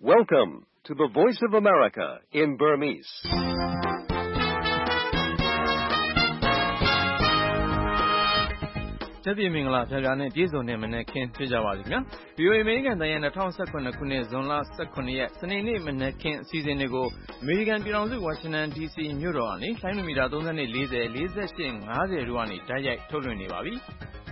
Welcome to the Voice of America in Burmese. ။ကျက်ပြည်မင်္ဂလာဖြာဖြာနဲ့ပြည့်စုံတဲ့မနက်ခင်းဖြစ်ကြပါလိမ့်ခင်ဗျာ။ VOA အမေရိကန်တိုင်းရဲ့2019ခုနှစ်ဇွန်လ18ရက်စနေနေ့မနက်ခင်းအစီအစဉ်တွေကိုအမေရိကန်ပြည်ထောင်စုဝါရှင်တန် DC မြို့တော်ကနေလိုင်းမီတာ32 40 48 50တို့ကနေတိုက်ရိုက်ထုတ်လွှင့်နေပါပြီ။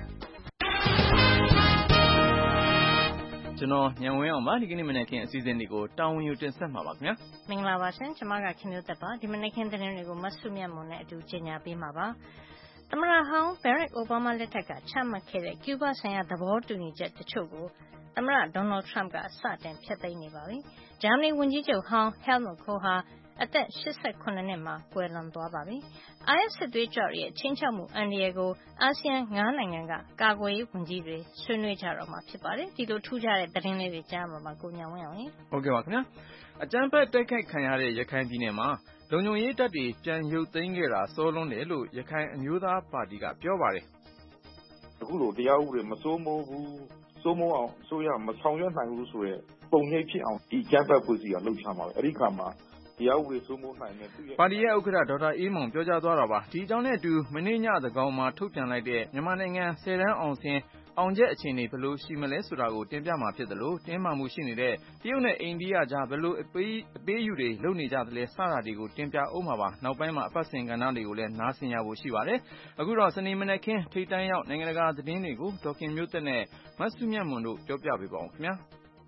ကျွန်တော်ညံဝင်းအောင်ပါဒီကနေ့မနက်ခင်းအစီအစဉ်တွေကိုတာဝန်ယူတင်ဆက်မှာပါခင်ဗျာ။မင်္ဂလာပါရှင်ကျွန်မကခင်မျိုးသက်ပါဒီမနက်ခင်းသတင်းတွေကိုမဆုမြတ်မွန်နဲ့အတူကြီးညာပေးမှာပါ။သမ္မတဟောင်း Barack Obama လက်ထက်ကချမှတ်ခဲ့တဲ့ Cuba ဆိုင်ရာသဘောတူညီချက်တချို့ကိုသမ္မတ Donald Trump ကစတင်ဖျက်သိမ်းနေပါပြီ။ဂျာမနီဝန်ကြီးချုပ်ဟောင်း Helmut Kohl ဟာအသက်88နှစ်မှာကွယ်လွန်သွားပါပြီ။ IS စစ်သွေးကြွရဲ့ချင်းချောက်မှုအန္တရာယ်ကိုအာဆီယံ9နိုင်ငံကကာကွယ်ရေးဝန်ကြီးတွေဆွေးနွေးကြတော့မှာဖြစ်ပါတယ်။ဒီလိုထူးခြားတဲ့သတင်းလေးတွေကြားမှာပါကိုညံဝင်းအောင်ရေ။ဟုတ်ကဲ့ပါခင်ဗျာ။အကြမ်းဖက်တိုက်ခိုက်ခံရတဲ့ရခိုင်ပြည်နယ်မှာလုံခြုံရေးတပ်တွေပြန်ရုပ်သိမ်းခဲ့တာစောလွန်းတယ်လို့ရခိုင်အမျိုးသားပါတီကပြောပါတယ်။အခုလိုတရားဥပဒေမစိုးမိုးဘူးစိုးမိုးအောင်အစိုးရမဆောင်ရွက်နိုင်ဘူးဆိုရဲပုံရိပ်ဖြစ်အောင်ဒီကြမ်းဖက်ဖွဲ့စည်းအောင်လှုပ်ရှားမှာပဲအဲ့ဒီခါမှာတရားဥပဒေစိုးမိုးနိုင်တဲ့ပါတီရဲ့ဥက္ကဋ္ဌဒေါက်တာအေးမောင်ပြောကြားသွားတာပါဒီအကြောင်းနဲ့အတူမနေ့ညသကောင်မှာထုတ်ပြန်လိုက်တဲ့မြန်မာနိုင်ငံ10တန်းအောင်ဆင်းအောင်ချက်အခြေအနေဘယ်လိုရှိမလဲဆိုတာကိုတင်ပြမှာဖြစ်တယ်လို့တင်းမာမှုရှိနေတဲ့တရုတ်နဲ့အိန္ဒိယကြားဘယ်လိုအပေးယူတွေလုပ်နေကြသလဲစတာတွေကိုတင်ပြအောင်မှာပါနောက်ပိုင်းမှာအပတ်စဉ်ကဏ္ဍတွေကိုလည်းနားဆင်ရဖို့ရှိပါတယ်အခုတော့စနေမနက်ခင်းထိပ်တန်းရောက်နိုင်ငံတကာသတင်းတွေကိုဒေါက်ခင်မျိုးသက်နဲ့မဆုမြတ်မွန်တို့ပြောပြပေးပါအောင်ခင်ဗျာ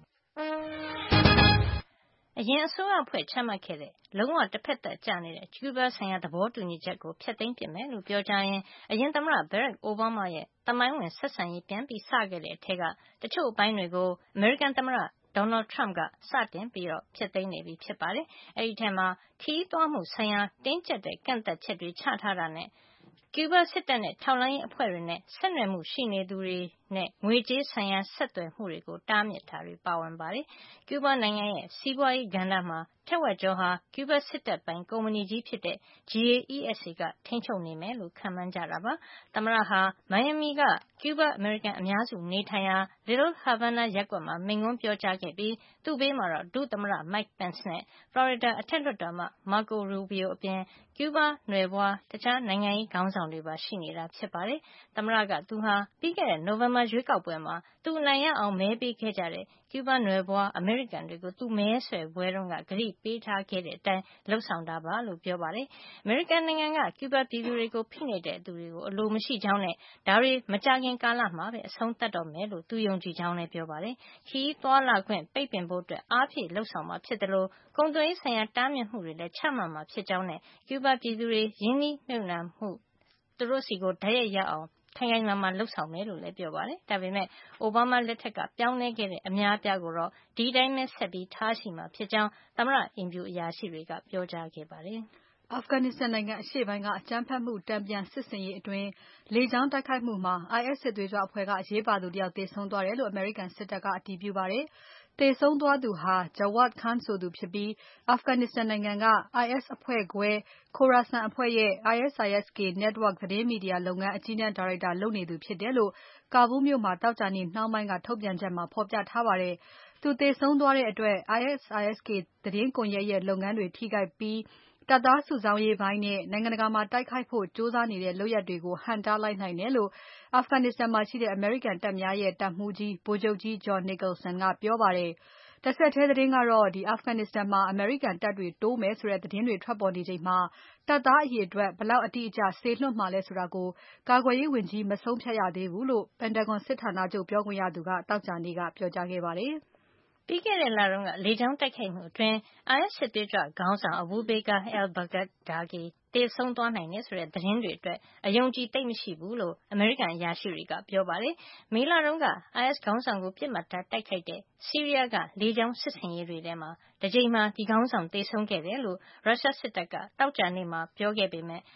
အရင်အစိုးရအဖွဲ့ချမှတ်ခဲ့တဲ့လုံးဝတစ်ဖက်သက်ကျနေတဲ့ကျူးဘားဆိုင်ရာသဘောတူညီချက်ကိုဖျက်သိမ်းပစ်မယ်လို့ပြောကြားရင်အရင်သမ္မတ Barack Obama ရဲ့သမိုင်းဝင်ဆက်ဆံရေးပြန်ပြီးစခဲ့တဲ့အထက်ကတချို့အပိုင်းတွေကိုအမေရိကန်သမ္မတDonald Trump ကစတင်ပြီးတော့ဖျက်သိမ်းနေပြီဖြစ်ပါတယ်။အဲဒီထဲမှာခရီးသွားမှုဆိုင်ရာတင်းကျပ်တဲ့ကန့်သတ်ချက်တွေချထားတာနဲ့ကျူးဘားစစ်တပ်နဲ့ထောက်လှမ်းရေးအဖွဲ့တွေနဲ့ဆက်နွယ်မှုရှိနေသူတွေနဲ့ငွေကြေးဆိုင်ရာဆက်သွယ်မှုတွေကိုတားမြစ်တာတွေပါဝင်ပါတယ်။ကျူးဘားနိုင်ငံရဲ့စီးပွားရေးကဏ္ဍမှာထက်ဝက်ကျော်ဟာကျူးဘားစစ်တပ်ပိုင်ကုမ္ပဏီကြီးဖြစ်တဲ့ GAESA ကထိန်းချုပ်နေမယ်လို့ခန့်မှန်းကြတာပါ။သမ္မတဟာမိုင်ယာမီကကျူးဘားအမေရိကန်အများစုနေထိုင်ရာ Little Havana ရပ်ကွက်မှာမိန့်ခွန်းပြောကြားခဲ့ပြီးသူ့ဘေးမှာတော့ဒုသမ္မတ Mike Pence နဲ့ Florida အထက်လွှတ်တော်အမတ် Marco Rubio အပြင်ကျူးဘားနွယ်ဖွားတခြားနိုင်ငံရေးခေါင်းဆောင်တွေပါရှိနေတာဖြစ်ပါတယ်။သမ္မတကသူဟာပြီးခဲ့တဲ့နိုဝင်ဘာရွေးကောက်ပွဲမှာသူအနိုင်ရအောင်မဲပေးခဲ့ကြတဲ့ကျူးဘားနွယ်ဖွားအမေရိကန်တွေကိုသူမဲဆွယ်ပွဲတုန်းကကတိပေးထားခဲ့တဲ့အတိုင်းလုပ်ဆောင်တာပါလို့ပြောပါတယ်။အမေရိကန်နိုင်ငံကကျူးဘားပြည်သူတွေကိုဖိနှိပ်တဲ့သူတွေကိုအလိုမရှိကြောင်းနဲ့ဒါတွေမကြာခင်ကာလမှာပဲအဆုံးသတ်တော့မယ်လို့သူယုံကြည်ကြောင်းလည်းပြောပါတယ်။ခရီးသွားလာခွင့်ပိတ်ပင်ဖို့အတွက်အားဖြည့်လုပ်ဆောင်မှာဖြစ်တယ်လို့ကုန်သွယ်ရေးဆိုင်ရာတားမြစ်မှုတွေလည်းချမှတ်မှာဖြစ်ကြောင်းနဲ့ကျူးဘားပြည်သူတွေရင်းနှီးမြှုပ်နှံမှုသူတို့စီကိုတိုက်ရိုက်ရောက်အောင်ခိုင်ခိုင်မာမာလုပ်ဆောင်မယ်လို့လည်းပြောပါတယ်။ဒါပေမဲ့အိုဘားမားလက်ထက်ကပြောင်းလဲခဲ့တဲ့အများအပြားကိုတော့ဒီတိုင်းပဲဆက်ပြီးထားရှိမှာဖြစ်ကြောင်းသမ္မတအိမ်ဖြူအရာရှိတွေကပြောကြားခဲ့ပါတယ်။အာဖဂန်နစ္စတန်နိုင်ငံအရှေ့ပိုင်းကအကြမ်းဖက်မှုတန်ပြန်စစ်ဆင်ရေးအတွင်းလေကြောင်းတိုက်ခိုက်မှုမှာ IS စစ်သွေးကြွအဖွဲ့ကအရေးပါသူတယောက်သေဆုံးသွားတယ်လို့အမေရိကန်စစ်တပ်ကအတည်ပြုပါတယ်။သေဆုံးသွားသူဟာ Jawad Khan ဆိုသူဖြစ်ပြီးအာဖဂန်နစ္စတန်နိုင်ငံက IS အဖွဲ့ခွဲ Khorasan အဖွဲ့ရဲ့ ISIS-K Network သတင်းမီဒီယာလုပ်ငန်းအကြီးတန်းဒါရိုက်တာလုပ်နေသူဖြစ်တယ်လို့ကာဘူးလ်မြို့မှာသောကြာနေ့နှောင်းပိုင်းကထုတ်ပြန်ချက်မှာဖော်ပြထားပါတယ်။သူသေဆုံးသွားတဲ့အတွက် ISIS-K သတင်းကွန်ယက်ရဲ့လုပ်ငန်းတွေထိခိုက်ပြီးတပ်သားစုဆောင်းရေးပိုင်းနဲ့နိုင်ငံတကာမှာတိုက်ခိုက်ဖို့ကြိုးစားနေတဲ့လုပ်ရပ်တွေကိုဟန့်တားလိုက်နိုင်တယ်လို့အာဖဂန်နစ္စတန်မှာရှိတဲ့အမေရိကန်တပ်များရဲ့တပ်မှူးကြီးဗိုလ်ချုပ်ကြီး John Nicholson ကပြောပါတယ်။တဆက်ထဲသတင်းကတော့အာဖဂန်နစ္စတန်မှာအမေရိကန်တပ်တွေတိုးမယ်ဆိုတဲ့သတင်းတွေထွက်ပေါ်နေချိန်မှာတပ်သားအရေအတွက်ဘယ်လောက်အတိအကျစေလွှတ်မှာလဲဆိုတာကိုကာကွယ်ရေးဝန်ကြီးမဆုံးဖြတ်ရသေးဘူးလို့ Pentagon စစ်ဌာနချုပ်ပြောခွင့်ရသူကသောကြာနေ့ကပြောကြားခဲ့ပါတယ်။ပြီးခဲ့တဲ့လတုန်းကလေကြောင်းတိုက်ခိုက်မှုအတွင်း IS စစ်သွေးကြွခေါင်းဆောင် Abu Bakr al-Baghdadi သေဆုံးသွားနိုင်တယ်ဆိုတဲ့သတင်းတွေအတွက်အယုံကြည်သိပ်မရှိဘူးလို့အမေရိကန်အရာရှိတွေကပြောပါတယ်။မေလတုန်းက IS ခေါင်းဆောင်ကိုပြစ်မှတ်ထားတိုက်ခိုက်တဲ့ဆီးရီးယားကလေကြောင်းစစ်ဆင်ရေးတွေထဲမှာတကြိမ်မှာဒီခေါင်းဆောင်သေဆုံးခဲ့တယ်လို့ရုရှားစစ်တပ်ကသောကြာနေ့မှာပြောခဲ့ပေမဲ့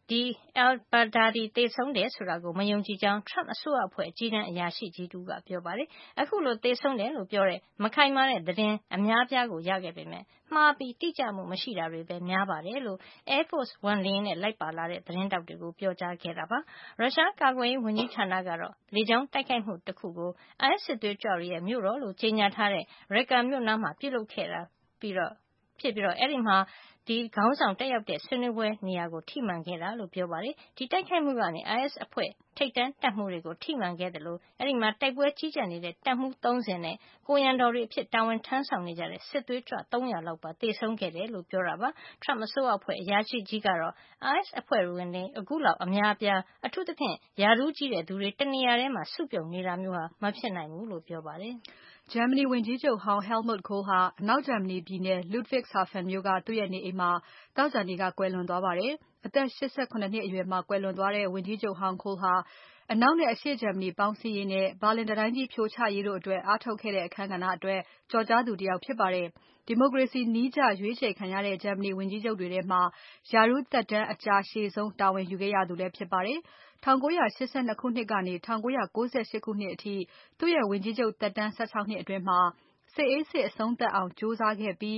ဒီ al-Baghdadi သေဆုံးတယ်ဆိုတာကိုမယုံကြည်ကြောင်း Trump အစိုးရအဖွဲ့အကြီးတန်းအရာရှိကြီးတဦးကပြောပါတယ်။အခုလိုသေဆုံးတယ်လို့ပြောတဲ့မခိုင်မာတဲ့သတင်းအများအပြားကိုရခဲ့ပေမဲ့မှားပြီးတိကျမှုမရှိတာတွေပဲများပါတယ်လို့ Air Force One လေယာဉ်နဲ့လိုက်ပါလာတဲ့သတင်းတောက်တွေကိုပြောကြားခဲ့တာပါ။ရုရှားကာကွယ်ရေးဝန်ကြီးဌာနကတော့လေကြောင်းတိုက်ခိုက်မှုတစ်ခုကို IS စစ်သွေးကြွတွေရဲ့မြို့တော်လို့ကြေညာထားတဲ့ Raqqa မြို့နားမှာပြုလုပ်ခဲ့တာဖြစ်ပြီးအဲ့ဒီမှာဒီခေါင်းဆောင်တက်ရောက်တဲ့ဆွေးနွေးပွဲနေရာကိုထိမှန်ခဲ့တာလို့ပြောပါတယ်။ဒီတိုက်ခိုက်မှုကနေ IS အဖွဲ့ထိပ်တန်းတပ်မှုတွေကိုထိမှန်ခဲ့တယ်လို့အဲ့ဒီမှာတိုက်ပွဲကြီးကြပ်နေတဲ့တပ်မှု30နဲ့ကိုရန်တော်တွေအဖြစ်တာဝန်ထမ်းဆောင်နေကြတဲ့စစ်သွေးကြွ300လောက်ပါသေဆုံးခဲ့တယ်လို့ပြောတာပါ။ Trump အစိုးရအဖွဲ့အရာရှိကြီးကတော့ IS အဖွဲ့ဝင်တွေအခုလောက်အများအပြားအထူးသဖြင့်ယာဒူးကြီးတဲ့သူတွေတနေရာထဲမှာစုပြုံနေတာမျိုးဟာမဖြစ်နိုင်ဘူးလို့ပြောပါတယ်။ဂျာမနီဝန်ကြီးချုပ်ဟောင်း Helmut Kohl ဟာအနောက်ဂျာမနီပြည်နယ် Ludwigshafen မြို့ကသူ့ရဲ့နေအိမ်မှာသောကြာနေ့ကကွယ်လွန်သွားပါတယ်။အသက်88နှစ်အရွယ်မှာကွယ်လွန်သွားတဲ့ဝန်ကြီးချုပ်ဟောင်း Kohl ဟာအနောက်နဲ့အရှေ့ဂျာမနီပေါင်းစည်းရေးနဲ့ဘာလင်တံတိုင်းကြီးဖြိုချရေးတို့အတွက်အားထုတ်ခဲ့တဲ့အခန်းကဏ္ဍအတွက်ကျော်ကြားသူတယောက်ဖြစ်ပါတယ်။ဒီမိုကရေစီနည်းကျရွေးချယ်ခံရတဲ့ဂျာမနီဝန်ကြီးချုပ်တွေထဲမှာရာထူးသက်တမ်းအကြာရှည်ဆုံးတာဝန်ယူခဲ့ရသူလည်းဖြစ်ပါတယ်။ 1982ခုနှစ်ကနေ1998ခုနှစ်အထိသူ့ရဲ့ဝန်ကြီးချုပ်သက်တမ်း16နှစ်အတွင်းမှာစစ်အေးစစ်အဆုံးသတ်အောင်ကြိုးစားခဲ့ပြီး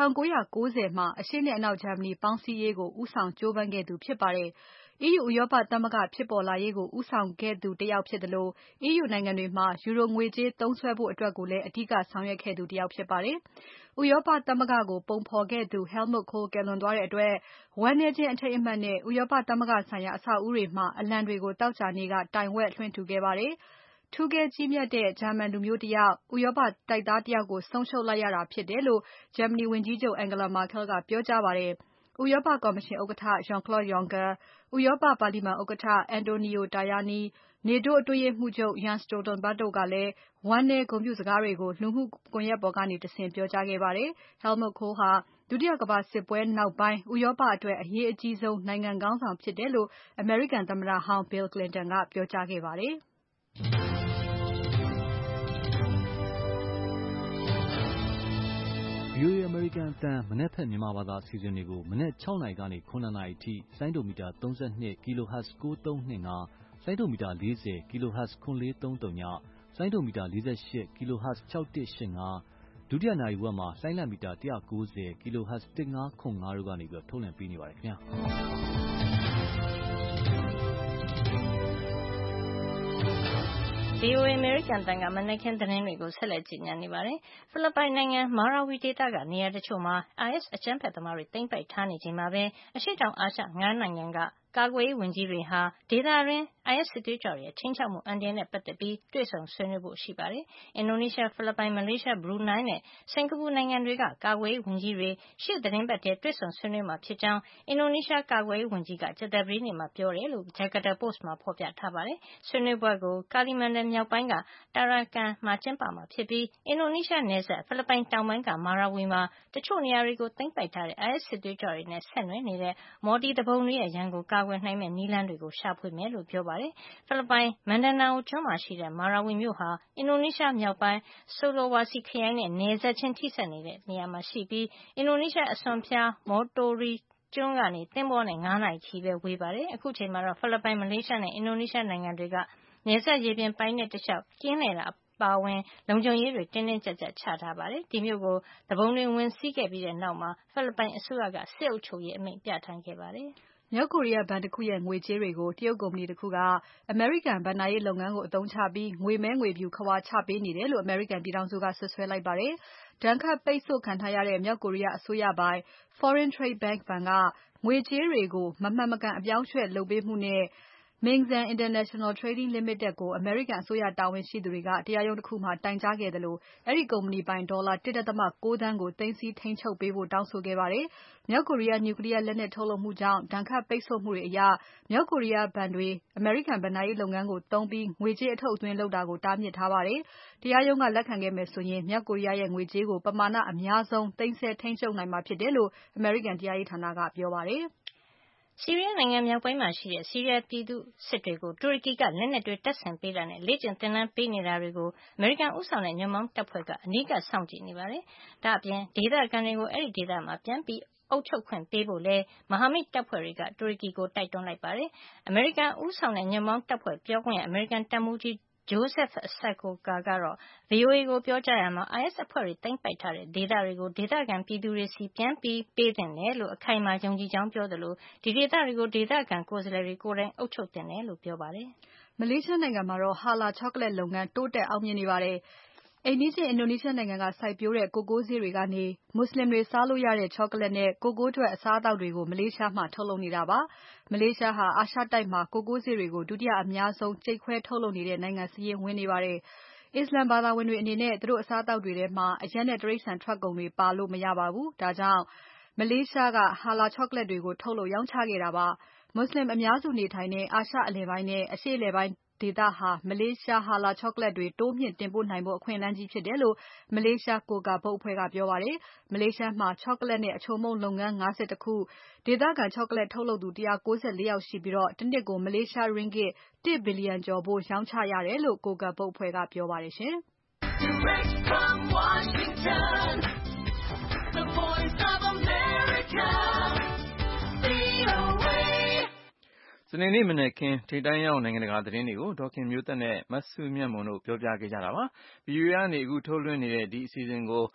1990မှာအရှေ့နဲ့အနောက်ဂျာမနီပေါင်းစည်းရေးကိုဦးဆောင်ကြိုးပမ်းခဲ့သူဖြစ်ပါတယ်။ EU ဥရောပသမဂ္ဂဖြစ်ပေါ်လာရေးကိုဦးဆောင်ခဲ့သူတယောက်ဖြစ်သလို EU နိုင်ငံတွေမှာယူရိုငွေကြေးသုံးစွဲဖို့အတွက်ကိုလည်းအဓိကဆောင်ရွက်ခဲ့သူတယောက်ဖြစ်ပါတယ်။ ဥရောပသမဂ္ဂကိုပုံဖော်ခဲ့သူ Helmut Kohl ကွယ်လွန်သွားတဲ့အတွက်ဝမ်းနည်းခြင်းအထိမ်းအမှတ်နဲ့ဥရောပသမဂ္ဂဆိုင်ရာအဆောက်အဦးတွေမှာအလံတွေကိုသောကြာနေ့ကတိုင်ဝက်လွှင့်ထူခဲ့ပါတယ်။ထူးကဲကြီးမြတ်တဲ့ဂျာမန်လူမျိုးတယောက်ဥရောပတိုက်သားတယောက်ကိုဆုံးရှုံးလိုက်ရတာဖြစ်တယ်လို့ဂျာမနီဝန်ကြီးချုပ် Angela Merkel ကပြောကြားပါတယ်။ဥရောပကော်မရှင်ဥက္ကဋ္ဌ Jean-Claude Juncker ဥရောပပါလီမာန်ဥက္ကဋ္ဌ Antonio Tajani NATO အတွင်းရေးမှူးချုပ် Jens Stoltenberg တို့ကလည်းဝမ်းနည်းဂုဏ်ပြုစကားတွေကိုလူမှုကွန်ယက်ပေါ်ကနေတဆင့်ပြောကြားခဲ့ပါတယ်။ Helmut Kohl ဟာဒုတိယကမ္ဘာစစ်ပွဲနောက်ပိုင်းဥရောပအတွက်အရေးအကြီးဆုံးနိုင်ငံခေါင်းဆောင်ဖြစ်တယ်လို့အမေရိကန်သမ္မတဟောင်း Bill Clinton ကပြောကြားခဲ့ပါတယ်။ VOA အမေရိကန်အသံမနက်ဖြန်မြန်မာဘာသာအစီအစဉ်တွေကိုမနက်6နာရီကနေ9နာရီအထိဆိုင်းဒိုမီတာ32 kHz 9325ဆိုင်းဒိုမီတာ40 kHz 9430ညဆိုင်းဒိုမီတာ48 kHz 6185ဒုတိယနာရီဝက်မှာဆိုင်းလံမီတာ190 kHz 1505တို့ကနေထုတ်လွှင့်ပေးနေပါတယ်ခင်ဗျာ VOA American တန်ကမနက်ခင်းသတင်းတွေကိုဆက်လက်ကြီးညာနေပါတယ်။ဖိလစ်ပိုင်နိုင်ငံမာရာဝီဒေသကနေရာတချို့မှာ IS အကြမ်းဖက်သမားတွေသိမ်းပိုက်ထားနေချိန်မှာပဲအရှေ့တောင်အာရှ9နိုင်ငံကကာကွယ်ရေးဝန်ကြီးတွေဟာဒေသတွင်း IS စစ်သွေးကြွတွေရဲ့ချင်းချောက်မှုအန္တရာယ်နဲ့ပတ်သက်ပြီးတွေ့ဆုံဆွေးနွေးဖို့ရှိပါတယ်။အင်ဒိုနီးရှား၊ဖိလစ်ပိုင်၊မလေးရှား၊ဘရူနိုင်းနဲ့စင်္ကာပူနိုင်ငံတွေကကာကွယ်ရေးဝန်ကြီးတွေရှေ့သီတင်းပတ်ထဲတွေ့ဆုံဆွေးနွေးမှာဖြစ်ကြောင်းအင်ဒိုနီးရှားကာကွယ်ရေးဝန်ကြီးကကြာသပတေးနေ့မှာပြောတယ်လို့ Jakarta Post မှာဖော်ပြထားပါတယ်။ဆွေးနွေးပွဲကိုကာလီမန်တန်မြောက်ပိုင်းကTarakan မှာကျင်းပမှာဖြစ်ပြီးအင်ဒိုနီးရှားနယ်စပ်ဖိလစ်ပိုင်တောင်ပိုင်းကမာရာဝီမှာတချို့နေရာတွေကိုသိမ်းပိုက်ထားတဲ့ IS စစ်သွေးကြွတွေနဲ့ဆက်နွယ်နေတဲ့မော်တီသူပုန်တွေရဲ့ရန်ကိုကာကွယ်နိုင်မယ့်နည်းလမ်းတွေကိုရှာဖွေမယ်လို့ပြောပါတယ်။ဖိလစ်ပိုင်မန်ဒနာအိုကျွန်းမှာရှိတဲ့မာရာဝီမြို့ဟာအင်ဒိုနီးရှားမြောက်ပိုင်း Sulawesi ခရိုင်နဲ့နယ်စပ်ချင်းထိစပ်နေတဲ့နေရာမှာရှိပြီးအင်ဒိုနီးရှားအစွန်ဖျား Motoriကျွန်းကနေသင်္ဘောနဲ့9နာရီခရီးပဲဝေးပါတယ်။အခုချိန်မှာတော့ဖိလစ်ပိုင်၊မလေးရှားနဲ့အင်ဒိုနီးရှားနိုင်ငံတွေကနယ်စပ်ရေပြင်ပိုင်နက်တလျှောက်ကင်းလှည့်တာအပါအဝင်လုံခြုံရေးတွေတင်းတင်းကြပ်ကြပ်ချထားပါတယ်။ဒီမြို့ကိုသူပုန်တွေဝင်စီးခဲ့ပြီးတဲ့နောက်မှာဖိလစ်ပိုင်အစိုးရကစစ်အုပ်ချုပ်ရေးအမိန့်ပြဌာန်းခဲ့ပါတယ်။မြောက်ကိုရီးယားဘဏ်တခုရဲ့ငွေကြေးတွေကိုတရုတ်ကုမ္ပဏီတခုကအမေရိကန်ဘဏ္ဍာရေးလုပ်ငန်းကိုအသုံးချပြီးငွေမဲငွေဖြူခဝါချပေးနေတယ်လို့အမေရိကန်ပြည်ထောင်စုကစွပ်စွဲလိုက်ပါတယ်။ဒဏ်ခတ်ပိတ်ဆို့ခံထားရတဲ့မြောက်ကိုရီးယားအစိုးရပိုင် Foreign Trade Bank ဘဏ်ကငွေကြေးတွေကိုမမှန်မကန်အပြောင်းအရွှက်လုပ်ပေးမှုနဲ့Mingzhen International Trading Limited ကိုအမေရိကန်အစိုးရတာဝန်ရှိသူတွေကတရားရုံးတခုမှာတိုင်ကြားခဲ့သလိုအဲဒီကုမ္ပဏီပိုင်ဒေါ်လာ 1.9 သန်းကိုသိမ်းဆည်းထိန်းချုပ်ပေးဖို့တောင်းဆိုခဲ့ပါတယ်။မြောက်ကိုရီးယား Nuclear လက်နက်ထုတ်လုပ်မှုကြောင့်ဒဏ်ခတ်ပိတ်ဆို့မှုတွေအရမြောက်ကိုရီးယားဘဏ်တွေအမေရိကန်ဘဏ္ဍာရေးလုပ်ငန်းကိုသုံးပြီးငွေကြေးအထုတ်အသွင်းလုပ်တာကိုတားမြစ်ထားပါတယ်။တရားရုံးကလက်ခံခဲ့မယ်ဆိုရင်မြောက်ကိုရီးယားရဲ့ငွေကြေးကိုပမာဏအများဆုံးသိမ်းဆည်းထိန်းချုပ်နိုင်မှာဖြစ်တယ်လို့အမေရိကန်တရားရေးဌာနကပြောပါတယ်။ဆီးရီးယားနိုင်ငံမြောက်ပိုင်းမှာရှိတဲ့ဆီးရီးယားပြည်သူ့စစ်တွေကိုတူရကီကလက်နက်တွေတပ်ဆင်ပေးတာနဲ့လေ့ကျင့်သင်တန်းပေးနေတာတွေကိုအမေရိကန်ဦးဆောင်တဲ့ညွန့်ပေါင်းတပ်ဖွဲ့ကအနီးကပ်စောင့်ကြည့်နေပါတယ်။ဒါ့အပြင်ဒေသခံတွေကိုအဲဒီဒေသမှာပြန်ပြီးအုပ်ချုပ်ခွင့်ပေးဖို့လည်းမဟာမိတ်တပ်ဖွဲ့တွေကတူရကီကိုတိုက်တွန်းလိုက်ပါတယ်။အမေရိကန်ဦးဆောင်တဲ့ညွန့်ပေါင်းတပ်ဖွဲ့ပြောခွင့်ရအမေရိကန်တပ်မှူးကြီးJoseph Sikoka ကတော့ VOA ကိုပြောကြားရာမှာ IS အဖွဲ့တွေသိမ်းပိုက်ထားတဲ့ဒေသတွေကိုဒေသခံပြည်သူတွေဆီပြန်ပြီးပေးသင့်တယ်လို့အခိုင်အမာယုံကြည်ကြောင်းပြောသလိုဒီဒေသတွေကိုဒေသခံကိုယ်စားလှယ်တွေကိုယ်တိုင်အုပ်ချုပ်သင့်တယ်လို့ပြောပါတယ်။မလေးရှားနိုင်ငံမှာတော့ Hala Chocolate လုပ်ငန်းတိုးတက်အောင်မြင်နေပါတယ်။အိမ်နီးချင်းအင်ဒိုနီးရှားနိုင်ငံကစိုက်ပျိုးတဲ့ကိုကိုးစေ့တွေကနေမွတ်ဆလင်တွေစားလို့ရတဲ့ chocolate နဲ့ကိုကိုးထွက်အစားအသောက်တွေကိုမလေးရှားမှာထုတ်လုပ်နေတာပါ။မလေးရှားဟာအာရှတိုက်မှာကိုကိုးစေ့တွေကိုဒုတိယအများဆုံးကြိတ်ခွဲထုတ်လုပ်နေတဲ့နိုင်ငံစာရင်းဝင်နေပါတယ်။အစ္စလာမ်ဘာသာဝင်တွေအနေနဲ့သူတို့အစားအသောက်တွေထဲမှာအရက်နဲ့တိရစ္ဆာန်ထွက်ကုန်တွေပါလို့မရပါဘူး။ဒါကြောင့်မလေးရှားက Hala Chocolate တွေကိုထုတ်လုပ်ရောင်းချခဲ့တာပါ။မွတ်ဆလင်အများစုနေထိုင်တဲ့အာရှအလယ်ပိုင်းနဲ့အရှေ့အလယ်ပိုင်းဒေသဟာမလေးရှား Hala Chocolate တွေတိုးမြှင့်တင်ပို့နိုင်ဖို့အခွင့်အလမ်းကြီးဖြစ်တယ်လို့မလေးရှား Coca ဘုတ်အဖွဲ့ကပြောပါတယ်။မလေးရှားမှာ Chocolate နဲ့အချုံမုန့်လုပ်ငန်း51ခု၊ဒေသခံ Chocolate ထုတ်လုပ်သူ194ယောက်ရှိပြီးတနှစ်ကိုမလေးရှားရင်းဂစ်1 ဘီလီယံကျော်ဖိုးရောင်းချရတယ်လို့ Coca ဘုတ်အဖွဲ့ကပြောပါတယ်ရှင်။စနေနေ့မနက်ခင်းထိပ်တန်းရောက်နိုင်ငံတကာသတင်းတွေကိုဒေါ်ခင်မျိုးသက်နဲ့မစုမြတ်မွန်တို့ပြောပြခဲ့ကြတာပါ။ VOA ကနေအခုထုတ်လွှင့်နေတဲ့ဒီအစီအစဉ်ကို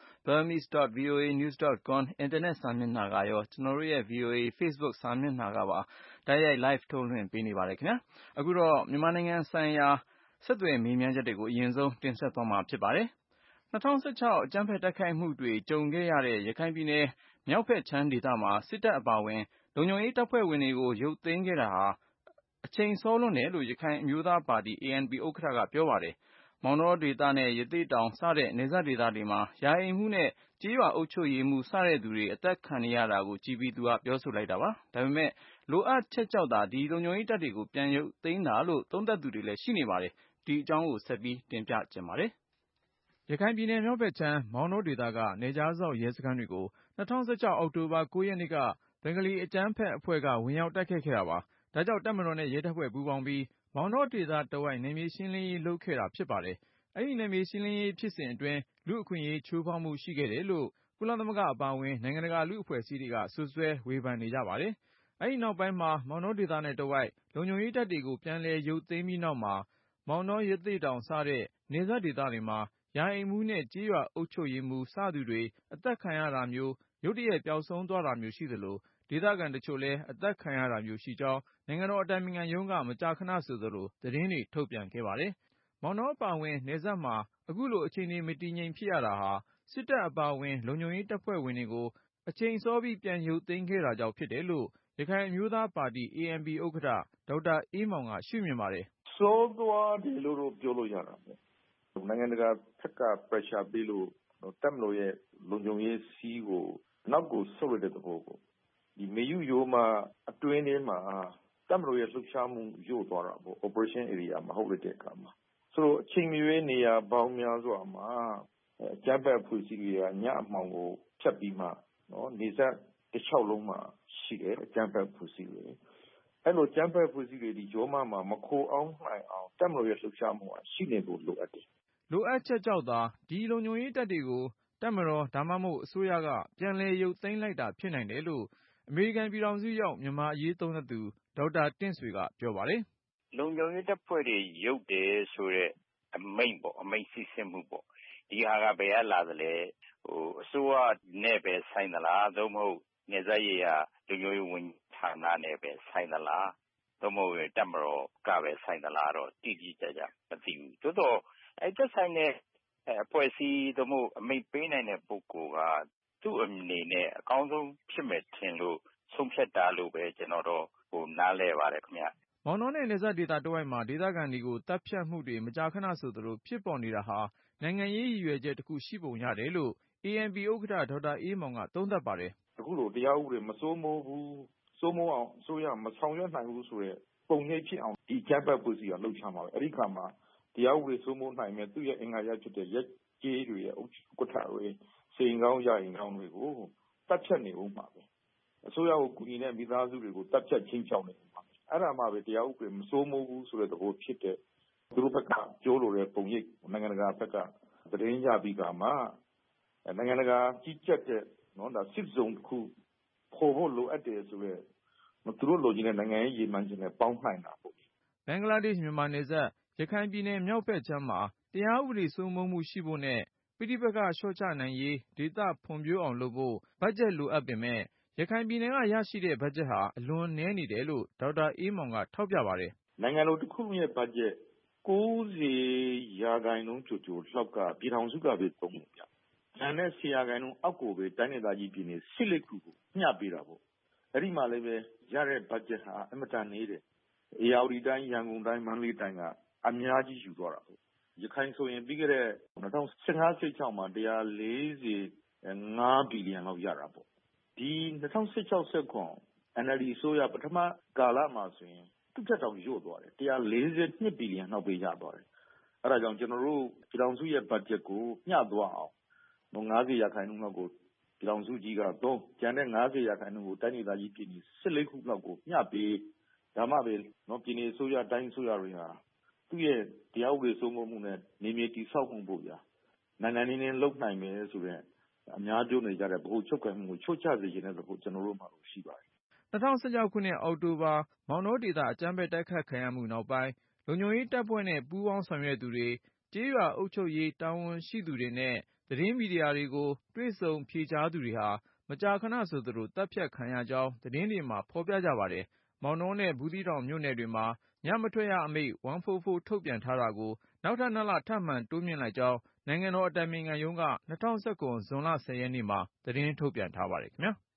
burmese.voanews.com အင်တာနက်စာမျက်နှာကရောကျွန်တော်တို့ရဲ့ VOA Facebook စာမျက်နှာကပါတိုက်ရိုက် live ထုတ်လွှင့်ပေးနေပါတယ်ခင်ဗျာ။အခုတော့မြန်မာနိုင်ငံဆိုင်ရာဆက်သွယ်မေးမြန်းချက်တွေကိုအရင်ဆုံးတင်ဆက်သွားမှာဖြစ်ပါတယ်။2016အကြမ်းဖက်တိုက်ခိုက်မှုတွေကြုံခဲ့ရတဲ့ရခိုင်ပြည်နယ်မြောက်ဘက်ခြမ်းဒေသမှာစစ်တပ်အပါအဝင်လုံခြုံရေးတပ်ဖွဲ့ဝင်တွေကိုရုပ်သိမ်းခဲ့တာဟာအချိန်စောလွန်းတယ်လို့ရခိုင်အမျိုးသားပါတီ ANP ဥက္ကဋ္ဌကပြောပါတယ်။မောင်တောဒေသနဲ့ရသေ့တောင်စတဲ့နယ်စပ်ဒေသတွေမှာရာအိမ်မှုနဲ့ကျေးရွာအုပ်ချုပ်ရေးမှုစတဲ့သူတွေအသက်ခံနေရတာကိုကြည်ပြီးသူကပြောဆိုလိုက်တာပါ။ဒါပေမဲ့လိုအပ်ချက်ကြောင့်သာဒီလုံခြုံရေးတပ်တွေကိုပြန်ရုပ်သိမ်းတာလို့သုံးသပ်သူတွေလည်းရှိနေပါတယ်။ဒီအကြောင်းကိုဆက်ပြီးတင်ပြချင်ပါတယ်။ရခိုင်ပြည်နယ်မြောက်ဘက်ခြမ်းမောင်တောဒေသကနယ်ခြားစောင့်ရဲစခန်းတွေကို2016အောက်တိုဘာ9ရက်နေ့ကဘင်္ဂလီအကြမ်းဖက်အဖွဲ့ကဝင်ရောက်တိုက်ခိုက်ခဲ့တာပါ။ဒါကြောင့်တပ်မတော်နဲ့ရဲတပ်ဖွဲ့ပူးပေါင်းပြီးမောင်တောဒေသတဝိုက်နယ်မြေရှင်းလင်းရေးလုပ်ခဲ့တာဖြစ်ပါတယ်။အဲဒီနယ်မြေရှင်းလင်းရေးဖြစ်စဉ်အတွင်းလူ့အခွင့်အရေးချိုးဖောက်မှုရှိခဲ့တယ်လို့ကုလသမဂ္ဂအပါအဝင်နိုင်ငံတကာလူ့အဖွဲ့အစည်းတွေကစွပ်စွဲဝေဖန်နေကြပါတယ်။အဲဒီနောက်ပိုင်းမှာမောင်တောဒေသနဲ့တဝိုက်လုံခြုံရေးတပ်တွေကိုပြန်လည်ရုပ်သိမ်းပြီးနောက်မှာမောင်တောရသေ့တောင်စတဲ့နယ်စပ်ဒေသတွေမှာရာအိမ်မှုနဲ့ကျေးရွာအုပ်ချုပ်ရေးမှုစသူတွေအသက်ခံရတာမျိုးရုတ်တရက်ပျောက်ဆုံးသွားတာမျိုးရှိသလိုဒေသခံတချို့လည်းအသက်ခံရတာမျိုးရှိကြောင်းနိုင်ငံတော်အတိုင်ပင်ခံရုံးကမကြာခဏဆိုသလိုသတင်းတွေထုတ်ပြန်ခဲ့ပါတယ်။မောင်တောအပါအဝင်နယ်စပ်မှာအခုလိုအခြေအနေမတည်ငြိမ်ဖြစ်ရတာဟာစစ်တပ်အပါအဝင်လုံခြုံရေးတပ်ဖွဲ့ဝင်တွေကိုအချိန်စောပြီးပြန်ရုပ်သိမ်းခဲ့တာကြောင့်ဖြစ်တယ်လို့ရခိုင်အမျိုးသားပါတီ ANP ဥက္ကဋ္ဌဒေါက်တာအေးမောင်ကရှုမြင်ပါတယ်။စောသွားတယ်လို့တော့ပြောလို့ရတာပေါ့။နိုင်ငံတကာဘက်က pressure ပေးလို့တပ်မတော်ရဲ့လုံခြုံရေးစီးကိုနောက်ကိုဆုတ်လိုက်တဲ့သဘောပေါ့။ဒီမေယုရိုးမှာအတွင်းထဲမှာတပ်မတော်ရဲ့လှုပ်ရှားမှုညို့သွားတာပေါ့ operation area မဟုတ်တဲ့အခါမှာဆိုတော့အချိန်မရွေးနေရာပေါင်းများစွာမှာအကြမ်းဖက်အဖွဲ့အစည်းတွေကညအမှောင်ကိုဖြတ်ပြီးမှနေဆက်တစ်လျှောက်လုံးမှာရှိတယ်အကြမ်းဖက်အဖွဲ့အစည်းတွေအဲ့လိုကြမ်းဖက်အဖွဲ့အစည်းတွေဒီဂျောမမှာမခိုအောင်နိုင်အောင်တပ်မတော်ရဲ့လှုပ်ရှားမှုဟာရှိနေဖို့လိုအပ်တယ်လိုအပ်ချက်ကြောင့်သာဒီလုံခြုံရေးတပ်တွေကိုတပ်မတော်ဒါမှမဟုတ်အစိုးရကပြန်လည်ရုပ်သိမ်းလိုက်တာဖြစ်နိုင်တယ်လို့အမေရိကန်ပြည်ထောင်စုရောက်မြန်မာအရေးသုံးသပ်သူဒေါက်တာတင့်ဆွေကပြောပါတယ်လုံခြုံရေးတပ်ဖွဲ့တွေရုပ်တယ်ဆိုတဲ့အမိန့်ပေါ့အမိန့်စီးဆင်းမှုပေါ့ဒီဟာကဘယ်ကလာသလဲအစိုးရနဲ့ပဲဆိုင်သလားသို့မဟုတ်နယ်စပ်ရေးရာလုံခြုံရေးဝန်ဌာနနဲ့ပဲဆိုင်သလားသို့မဟုတ်တပ်မတော်ကပဲဆိုင်သလားတော့တိတိကျကျမသိဘူးသို့တော့အဲ့သက်ဆိုင်တဲ့အဖွဲ့အစည်းသို့မဟုတ်အမိန့်ပေးနိုင်တဲ့ပုဂ္ဂိုလ်ကသူ့အနေနဲ့အကောင်းဆုံးဖြစ်မယ်ထင်လို့ဆုံးဖြတ်တာလို့ပဲကျွန်တော်တော့နားလဲပါတယ်ခင်ဗျမောင်တောနဲ့နယ်စပ်ဒေသတဝိုက်မှာဒေသခံတွေကိုတပ်ဖြတ်မှုတွေမကြာခဏဆိုသလိုဖြစ်ပေါ်နေတာဟာနိုင်ငံရေးရည်ရွယ်ချက်တစ်ခုရှိပုံရတယ်လို့ ANP ဥက္ကဋ္ဌဒေါက်တာအေးမောင်ကသုံးသပ်ပါတယ်အခုလိုတရားဥပဒေမစိုးမိုးဘူးစိုးမိုးအောင်အစိုးရမဆောင်ရွက်နိုင်ဘူးဆိုတဲ့ပုံရိပ်ဖြစ်အောင်ဒီကြမ်းဖက်ဖွဲ့စည်းကလှုပ်ရှားမှာပဲအဲ့ဒီခါမှာတရားဥပဒေစိုးမိုးနိုင်မဲ့သူ့ရဲ့အင်္ဂါရဖြစ်တဲ့ရက်ကျေးတွေရဲ့ဥက္ကဋ္ဌတွေစိန်ကောင်းရရင်ကောင်းတွေကိုတပ်ဖြတ်နေဦးမှာပဲအစိုးရကိုကူညီတဲ့မိသားစုတွေကိုတပ်ဖြတ်ချင်းချောင်းနေမှာအဲ့ဒါမှပဲတရားဥပဒေမစိုးမိုးဘူးဆိုတဲ့သဘောဖြစ်တဲ့သူတို့ဘက်ကကြိုးလိုတဲ့ပုံရိပ်နိုင်ငံတကာဘက်ကသတင်းရပြီးကမှနိုင်ငံတကာကြီးကြပ်တဲ့နော်ဒါစစ်စုံတစ်ခုပေါ်ဖို့လိုအပ်တယ်ဆိုတော့သူတို့လိုချင်တဲ့နိုင်ငံရေးရည်မှန်းချက်နဲ့ပေါင်းနိုင်တာပေါ့ဘင်္ဂလားဒေ့ရှ်မြန်မာနယ်စပ်ရခိုင်ပြည်နယ်မြောက်ဘက်ခြမ်းမှာတရားဥပဒေစိုးမိုးမှုရှိဖို့နဲ့ပဋိပက္ခလျှော့ချနိုင်ရေးဒေသဖွံ့ဖြိုးအောင်လုပ်ဖို့ဘတ်ဂျက်လိုအပ်ပေမဲ့ရခိုင်ပြည်နယ်ကရရှိတဲ့ဘတ်ဂျက်ဟာအလွန်နည်းနေတယ်လို့ဒေါက်တာအေးမောင်ကထောက်ပြပါတယ်နိုင်ငံတော်တစ်ခုရဲ့ဘတ်ဂျက်90%ကျော်ကျော်လောက်ကပြည်ထောင်စုကပဲသုံးလို့ပြ။ဒါနဲ့10%အောက်ကိုပဲတိုင်းဒေသကြီးပြည်နယ်14ခုကိုမျှပေးတာပေါ့။အဲ့ဒီမှာလည်းပဲရတဲ့ဘတ်ဂျက်ဟာအမတန်နေတယ်။အေရဝတီတိုင်းရန်ကုန်တိုင်းမန္တလေးတိုင်းကအများကြီးယူသွားတာပေါ့။ရခိုင်ဆိုရင်ပြီးခဲ့တဲ့2015-16မှာ145ဘီလီယံလောက်ရတာပေါ့။ဒီ2016-17 NLD အစိုးရပထမကာလမှာဆိုရင်သူ့ထက်တောင်ညို့သွားတယ်142ဘီလီယံလောက်ပဲရသွားတယ်အဲ့ဒါကြောင့်ကျွန်တော်တို့ပြည်ထောင်စုရဲ့ဘတ်ဂျက်ကိုမျှသွားအောင်90%လောက်ကိုပြည်ထောင်စုကြီးကကျန်တဲ့90%ကိုတိုင်းဒေသကြီးပြည်နယ်14ခုလောက်ကိုမျှပေးဒါမှပဲပြည်နယ်အစိုးရတိုင်းအစိုးရတွေဟာသူ့ရဲ့တရားဥပဒေစိုးမိုးမှုနဲ့နေမြေတည်ဆောက်မှုပေါ့ဗျာနိုင်ငံနေနဲ့လုပ်နိုင်မယ်ဆိုတဲ့အများကျိုးနေကြတဲ့ဗဟိုချုပ်ကိုင်မှုကိုချို့ချစေခြင်းတဲ့သဘောကျွန်တော်တို့မှာရှိပါတယ် 2016ခုနှစ်အောက်တိုဘာမောင်တောဒေသအကြမ်းဖက်တိုက်ခတ်ခံရမှုနောက်ပိုင်းလုံခြုံရေးတပ်ဖွဲ့နဲ့ပူးပေါင်းဆောင်ရွက်သူတွေကျေးရွာအုပ်ချုပ်ရေးတာဝန်ရှိသူတွေနဲ့သတင်းမီဒီယာတွေကိုတွေ့ဆုံဖြေကြားသူတွေဟာမကြာခဏဆိုသလိုတပ်ဖြတ်ခံရကြောင်းသတင်းတွေမှာဖော်ပြကြပါတယ်။မောင်တောနဲ့ဘူးသီးတောင်မြို့နယ်တွေမှာညမထွက်ရအမိန့်144ထုတ်ပြန်ထားတာကိုနောက်ထပ်2လထပ်မံတိုးမြှင့်လိုက်ကြောင်းနိုင်ငံတော်အတိုင်ပင်ခံရုံးက2019ဇွန်လ10ရက်နေ့မှာသတင်းထုတ်ပြန်ထားပါတယ်ခင်ဗျာ။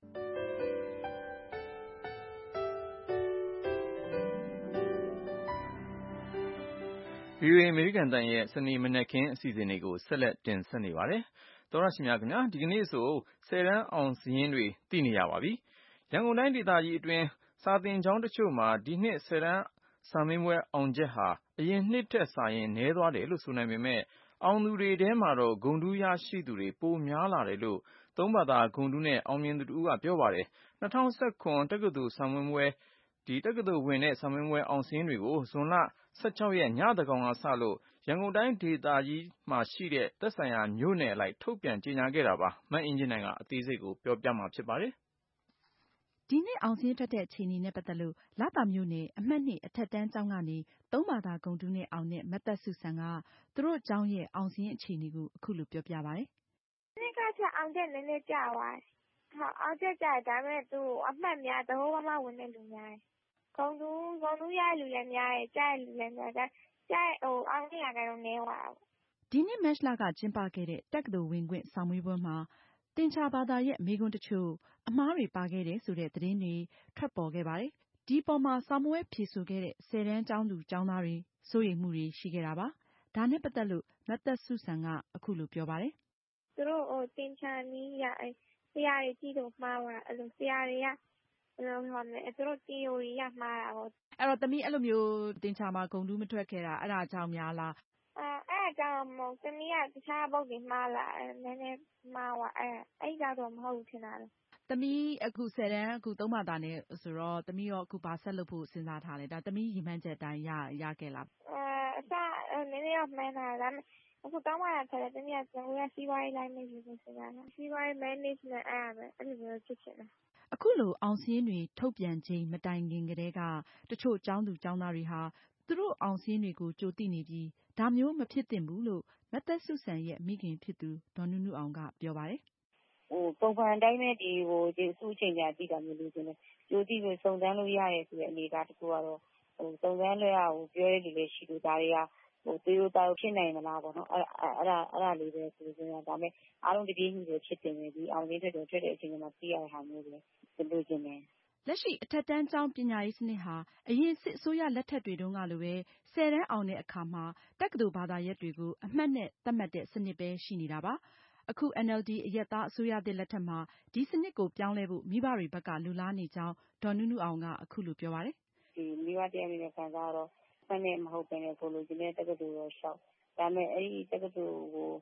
VOA အမေရိကန်အသံရဲ့စနေမနက်ခင်းအစီအစဉ်တွေကိုဆက်လက်တင်ဆက်နေပါတယ်။သောရရှိမြခင်ဗျာဒီကနေ့ဆို10တန်းအောင်စာရင်းတွေသိနေရပါပြီ။ရန်ကုန်တိုင်းဒေသကြီးအတွင်းစာသင်ကျောင်းတချို့မှာဒီနှစ်10တန်းစာမေးပွဲအောင်ချက်ဟာအရင်နှစ်ထက်စာရင်နည်းသွားတယ်လို့ဆိုနိုင်ပေမဲ့အောင်သူတွေထဲမှာတော့ဂုဏ်ထူးရရှိသူတွေပိုများလာတယ်လို့သုံးဘာသာဂုဏ်ထူးနဲ့အောင်မြင်သူတဦးကပြောပါတယ်။2019တက္ကသိုလ်စာမေးပွဲတက္ကသိုလ်ဝင်တဲ့စာမေးပွဲအောင်စာရင်းတွေကိုဇွန်လ16ရက်ညသန်းခေါင်ကစလို့ရန်ကုန်တိုင်းဒေသကြီးမှာရှိတဲ့သက်ဆိုင်ရာမြို့နယ်အလိုက်ထုတ်ပြန်ကြေညာခဲ့တာပါ။မအင်ကြင်းနိုင်ကအသေးစိတ်ကိုပြောပြမှာဖြစ်ပါတယ်။ဒီနှစ်အောင်စာရင်းထွက်တဲ့အခြေအနေနဲ့ပတ်သက်လို့လသာမြို့နယ်အမှတ်2အထက်တန်းကျောင်းကနေသုံးဘာသာဂုဏ်ထူးနဲ့အောင်တဲ့မသက်စုဆန်ကသူတို့ကျောင်းရဲ့အောင်စာရင်းအခြေအနေကိုအခုလိုပြောပြပါတယ်။နှစ်ကချက်အောင်ချက်နည်းနည်းကျသွားတယ်။အောင်ချက်ကျတယ်ဒါပေမဲ့သူအမှတ်များတဟိုးမဝင်တဲ့လူများတယ်။ဂုဏ်ထူးရတဲ့လူလည်းများတယ်ကြားတဲ့လူလည်းများတယ်အောင်နေရကတော့နည်းသွားတာပေါ့။ဒီနှစ်မတ်လကကျင်းပခဲ့တဲ့တက္ကသိုလ်ဝင်ခွင့်စာမေးပွဲမှာသင်္ချာဘာသာရဲ့မေးခွန်းတချို့အမှားတွေပါခဲ့တယ်ဆိုတဲ့သတင်းတွေထွက်ပေါ်ခဲ့ပါတယ်။ဒီပေါ်မှာစာမေးပွဲဖြေဆိုခဲ့တဲ့10တန်းကျောင်းသူကျောင်းသားတွေစိုးရိမ်မှုတွေရှိခဲ့တာပါ။ဒါနဲ့ပတ်သက်လို့မသက်စုဆန်ကအခုလိုပြောပါတယ်။သူတို့သင်္ချာနည်းရဆရာတွေကြည့်လို့မှားသွားအဲ့လိုဆရာတွေကသူတို့ theory ရမှားတာပေါ့အဲ့တော့သမီးအဲ့လိုမျိုးသင်္ချာမှာဂုဏ်ထူးမထွက်ခဲ့တာအဲ့ဒါကြောင့်များလားအဲ့ဒါကြောင့်မဟုတ်သမီးကတခြားဘုတ်တွေမှားလာနည်းနည်းမှားသွားအဲ့ကြောင့်တော့မဟုတ်ဘူးထင်တာလေသမီးအခု10တန်းအခု3ဘာသာနဲ့ဆိုတော့သမီးရောအခုဘာဆက်လုပ်ဖို့စဉ်းစားထားလဲဒါသမီးရည်မှန်းချက်အတိုင်းရခဲ့လားအစနည်းနည်းတော့မှန်းထားဒါပေမဲ့အခု3ဘာသာဆက်တယ်သမီးကစီးပွားရေးလိုက်မယ်ယူဖို့စဉ်းစားတာစီးပွားရေး management အဲ့လိုမျိုးဖြစ်ချင်တာအခုလိုအောင်စာရင်းတွေထုတ်ပြန်ချိန်မတိုင်ခင်ကတည်းကတချို့ကျောင်းသူကျောင်းသားတွေဟာသူတို့အောင်စာရင်းတွေကိုကြိုသိနေပြီးဒါမျိုးမဖြစ်သင့်ဘူးလို့မသက်စုဆန်ရဲ့မိခင်ဖြစ်သူဒေါ်နုနုအောင်ကပြောပါတယ်ပုံမှန်တိုင်းပဲဒီစုချိန်ကြာသိတာမျိုးလို့ဆိုနေကြိုသိလို့စုံစမ်းလို့ရတယ်ဆိုတဲ့အနေအထားတခုကတော့စုံစမ်းလို့ရပြောရလို့လည်းရှိလို့ဒါတွေကသေလို့တာဖြစ်နိုင်မလားပေါ့နော်အဲ့ဒါလေးပဲဆိုတော့ဒါပေမဲ့အားလုံးတပြေးညီပဲဖြစ်တင်နေဒီအောင်လေးထွက်တဲ့အချိန်မှာသိရတဲ့ဟာမျိုးပဲလိုချင်တယ်လက်ရှိအထက်တန်းကျောင်းပညာရေးစနစ်ဟာအရင်စစ်အစိုးရလက်ထက်တွေတုန်းကလိုပဲ10တန်းအောင်တဲ့အခါမှာတက္ကသိုလ်ဘာသာရပ်တွေကိုအမှတ်နဲ့သတ်မှတ်တဲ့စနစ်ပဲရှိနေတာပါအခု NLD အရပ်သားအစိုးရသစ်လက်ထက်မှာဒီစနစ်ကိုပြောင်းလဲဖို့မိဘတွေဘက်ကလိုလားနေကြောင်းဒေါ်နုနုအောင်ကအခုလိုပြောပါတယ်ဒီမိဘတရားအနေနဲ့ခံစားတော့မှတ်နဲ့မဟုတ်ဘဲနဲ့ကိုလိုချင်တဲ့တက္ကသိုလ်ရောရှောက်ဒါပေမဲ့အဲ့ဒီတက္ကသိုလ်ကို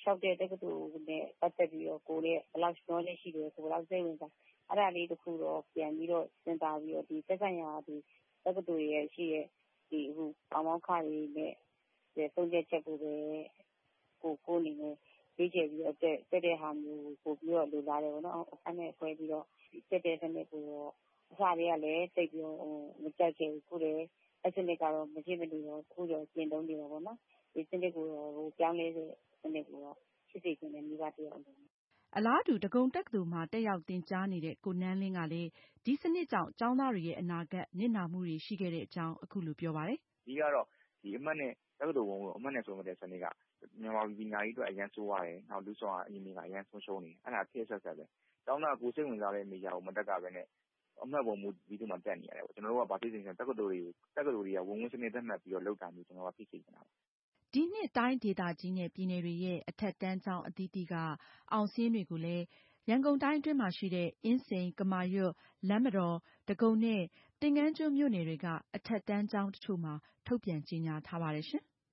လျှောက်တဲ့တက္ကသိုလ်နဲ့ပတ်သက်ပြီးတော့ကိုယ်ရဲ့ဘယ်လောက်မျှော်လင့်ရှိတယ်ဆိုဘယ်လောက်စိတ်ဝင်စားအဲ့ဒါလေးတစ်ခုတော့ပြန်ပြီးတော့စဉ်းစားပြီးတော့ဒီသက်ဆိုင်ရာဒီတက္ကသိုလ်ရဲ့ရှိရဲ့ဒီအခုပေါမောက္ခတွေနဲ့သုံးချက်ချက်ကိုပဲကိုအနေနဲ့ရေးချပြီးတော့တက်တဲ့ဟာမျိုးကိုပြီးတော့လိုလားတယ်ပေါ့နော်အဲ့နဲ့ဖွဲပြီးတော့တက်တဲ့စနစ်ကိုတော့အစားတွေကလည်းစိတ်ပြီးတော့မကြိုက်ခဲ့ဘူးခုလည်းအဲ့စနစ်ကတော့မကြည့်မလို့တော့ခုတော့ကျင့်သုံးနေတော့ပေါ့နော်ဒီစနစ်ကိုတော့ပြောင်းလဲတဲ့စနစ်ကိုတော့ဖြစ်စေချင်တဲ့မိဘတယောက်အနေနဲ့အလားတူဒဂုံတက္ကသိုလ်မှာတက်ရောက်သင်ကြားနေတဲ့ကိုနန်းလင်းကလည်းဒီစနစ်ကြောင့်ကျောင်းသားတွေရဲ့အနာဂတ်နစ်နာမှုတွေရှိခဲ့တဲ့အကြောင်းအခုလိုပြောပါတယ်။ဒီကတော့ဒီအမှတ်နဲ့တက္ကသိုလ်ဘုံအမှတ်နဲ့ဆုံးတဲ့စနစ်ကမြန်မာပြည်ပညာရေးအတွက်အရန်ဆိုးရတယ်။နောက်လူဆောင်အရင်ကအရန်ဆုံးရှုံးနေ။အဲ့ဒါဖြစ်ဆက်ပဲ။ကျောင်းသားကိုစိတ်ဝင်စားတဲ့နေရာကိုမတက်ကပဲနဲ့အမှတ်ပုံမူပြီးတော့မှတက်နေရတယ်။ကျွန်တော်တို့ကဗာဖြစ်စဉ်တက္ကသိုလ်တွေကဝင်ဝင်စနစ်သက်မှတ်ပြီးတော့လောက်တာမျိုးကျွန်တော်ကဖြစ်စေချင်တာ။ဒီနှစ်တိုင်းဒေသကြီးနဲ့ပြည်နယ်တွေရဲ့အထက်တန်းကျောင်းအသီးသီးကအောင်စာရင်းတွေကိုလည်းရန်ကုန်တိုင်းအတွင်းမှာရှိတဲ့အင်းစိန်၊ကမာရွတ်၊လမ်းမတော်၊ဒဂုံနဲ့သင်္ဃန်းကျွန်းမြို့နယ်တွေကအထက်တန်းကျောင်းတချို့မှာထုတ်ပြန်ကြေညာထားပါတယ်ရှင်။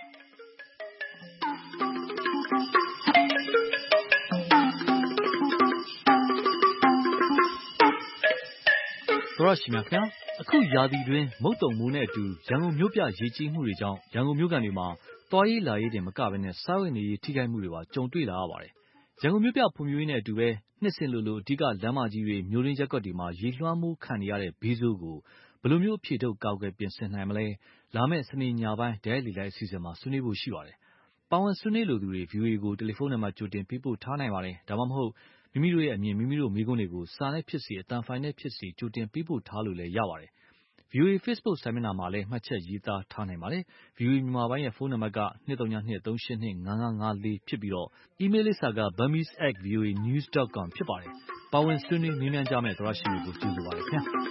သောရရှိမြခင်အခုရာသီတွင်မုတ်တုံမိုးနဲ့အတူရန်ကုန်မြို့ပြရေကြီးမှုတွေကြောင့်ရန်ကုန်မြို့ကန်တွေမှာသွားရေးလာရေးတင်မကဘဲနဲ့စားဝတ်နေရေးထိခိုက်မှုတွေပါကြုံတွေ့လာရပါတယ်။ရန်ကုန်မြို့ပြဖွံ့ဖြိုးရေးနဲ့အတူပဲနှစ်စဉ်လိုအဓိကလမ်းမကြီးတွေမြို့ရင်းရပ်ကွက်တွေမှာရေလွှမ်းမိုးခံနေရတဲ့ဘေးဆိုးကိုဘယ်လိုမျိုးအဖြေထုတ်ကာကွယ်ပြင်ဆင်နိုင်မလဲလာမယ့်စနေညပိုင်းဒဲလီလိုက်အစီအစဉ်မှာဆွေးနွေးဖို့ရှိပါတယ်။ပါဝင်ဆွေးနွေးလိုသူတွေ VOA ကိုတယ်လီဖုန်းနံပါတ်ကြိုတင်ပေးပို့ထားနိုင်ပါတယ်။ဒါမှမဟုတ်မိမိတို့ရဲ့အမြင်မိမိတို့မေးခွန်းတွေကိုစာနဲ့ဖြစ်စေအသံဖိုင်နဲ့ဖြစ်စေကြိုတင်ပေးပို့ထားလို့လည်းရပါတယ်။ VOA Facebook စာမျက်နှာမှာလည်းမှတ်ချက်ရေးသားထားနိုင်ပါတယ်။ VOA မြန်မာပိုင်းရဲ့ဖုန်းနံပါတ်က232382554ဖြစ်ပြီးအီးမေးလ်လိပ်စာက burmese@voanews.com ဖြစ်ပါတယ်။ပါဝင်ဆွေးနွေးမေးမြန်းကြမယ့်သောရရှိတွေကိုကျေးဇူးပါတယ်ခင်ဗျာ။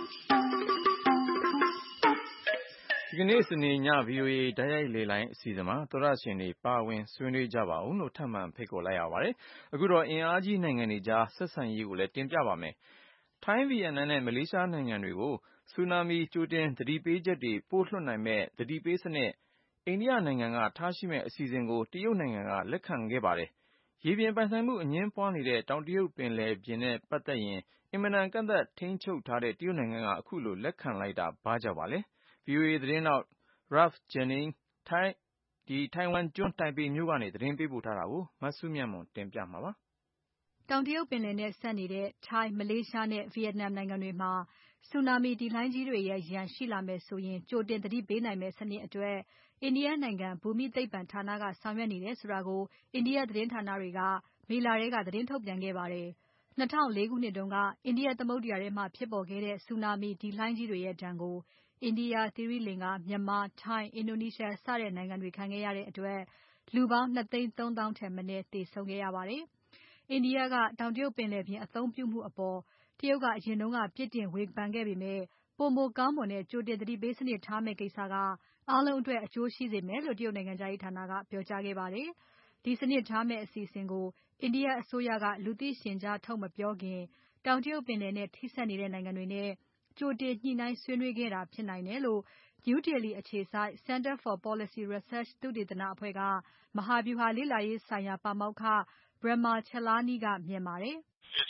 ဒီကနေ့စနေည VOA တိုက်ရိုက်လေလိုင်းအစီအစဉ်မှာသောရရှင်တွေပါဝင်ဆွေးနွေးကြပါဦးလို့ထပ်မံဖိတ်ခေါ်လိုက်ရပါတယ်။အခုတော့အင်အားကြီးနိုင်ငံတွေကြားဆက်ဆံရေးကိုလည်းတင်ပြပါမယ်။ထိုင်း၊ဗီယက်နမ်နဲ့မလေးရှားနိုင်ငံတွေကိုဆူနာမီကြိုတင်သတိပေးချက်တွေပို့လွှတ်နိုင်မယ့်သတိပေးစနစ်အိန္ဒိယနိုင်ငံကထားရှိမယ့်အစီအစဉ်ကိုတရုတ်နိုင်ငံကလက်ခံခဲ့ပါတယ်။ရေပြင်ပိုင်ဆိုင်မှုအငြင်းပွားနေတဲ့တောင်တရုတ်ပင်လယ်ပြင်နဲ့ပတ်သက်ရင်အင်မတန်ကန့်သတ်ထိန်းချုပ်ထားတဲ့တရုတ်နိုင်ငံကအခုလိုလက်ခံလိုက်တာဘာကြောင့်ပါလဲ။ VOA သတင်းထောက် Ralph Jennings ထိုင်ဝမ်ကျွန်းတိုင်ပေမြို့ကနေသတင်းပေးပို့ထားတာကိုမစုမြတ်မွန်တင်ပြမှာပါ။တောင်တရုတ်ပင်လယ်နဲ့ဆက်နေတဲ့ထိုင်း၊မလေးရှားနဲ့ဗီယက်နမ်နိုင်ငံတွေမှာဆူနာမီဒီလှိုင်းကြီးတွေရဲ့ရန်ရှိလာမယ်ဆိုရင်ကြိုတင်သတိပေးနိုင်မယ့်စနစ်အတွက်အိန္ဒိယနိုင်ငံဘူမိသိပ္ပံဌာနကဆောင်ရွက်နေတယ်ဆိုတာကိုအိန္ဒိယသတင်းဌာနတွေကမေလထဲကသတင်းထုတ်ပြန်ခဲ့ပါတယ်။2004ခုနှစ်တုန်းကအိန္ဒိယသမုဒ္ဒရာထဲမှာဖြစ်ပေါ်ခဲ့တဲ့ဆူနာမီဒီလှိုင်းကြီးတွေရဲ့ဒဏ်ကိုအိန္ဒိယ၊သီရိလင်္ကာ၊မြန်မာ၊ထိုင်း၊အင်ဒိုနီးရှားစတဲ့နိုင်ငံတွေခံခဲ့ရတဲ့အတွက်လူပေါင်း2,300,000ထက်မနည်းသေဆုံးခဲ့ရပါတယ်။အိန္ဒိယကတောင်တရုတ်ပင်လယ်ပြင်အသုံးပြုမှုအပေါ်တရုတ်ကအရင်ကပြစ်တင်ဝေဖန်ခဲ့ပေမဲ့ပိုမိုကောင်းမွန်တဲ့ကြိုတင်သတိပေးစနစ်ထားမယ့်ကိစ္စကအားလုံးအတွက်အကျိုးရှိစေမယ်လို့တရုတ်နိုင်ငံခြားရေးဌာနကပြောကြားခဲ့ပါတယ်။ဒီစနစ်ထားမယ့်အစီအစဉ်ကိုအိန္ဒိယအစိုးရကလူသိရှင်ကြားထုတ်မပြောခင်တောင်တရုတ်ပင်လယ်နဲ့ထိစပ်နေတဲ့နိုင်ငံတွေနဲ့ကြိုတင်ညှိနှိုင်းဆွေးနွေးခဲ့တာဖြစ်နိုင်တယ်လို့ New Delhi အခြေစိုက် Center for Policy Research သုတေသနအဖွဲ့ကမဟာဗျူဟာလေ့လာရေးဆိုင်ရာပါမောက္ခ Brahma Chellaney ကမြင်ပါတယ်။ "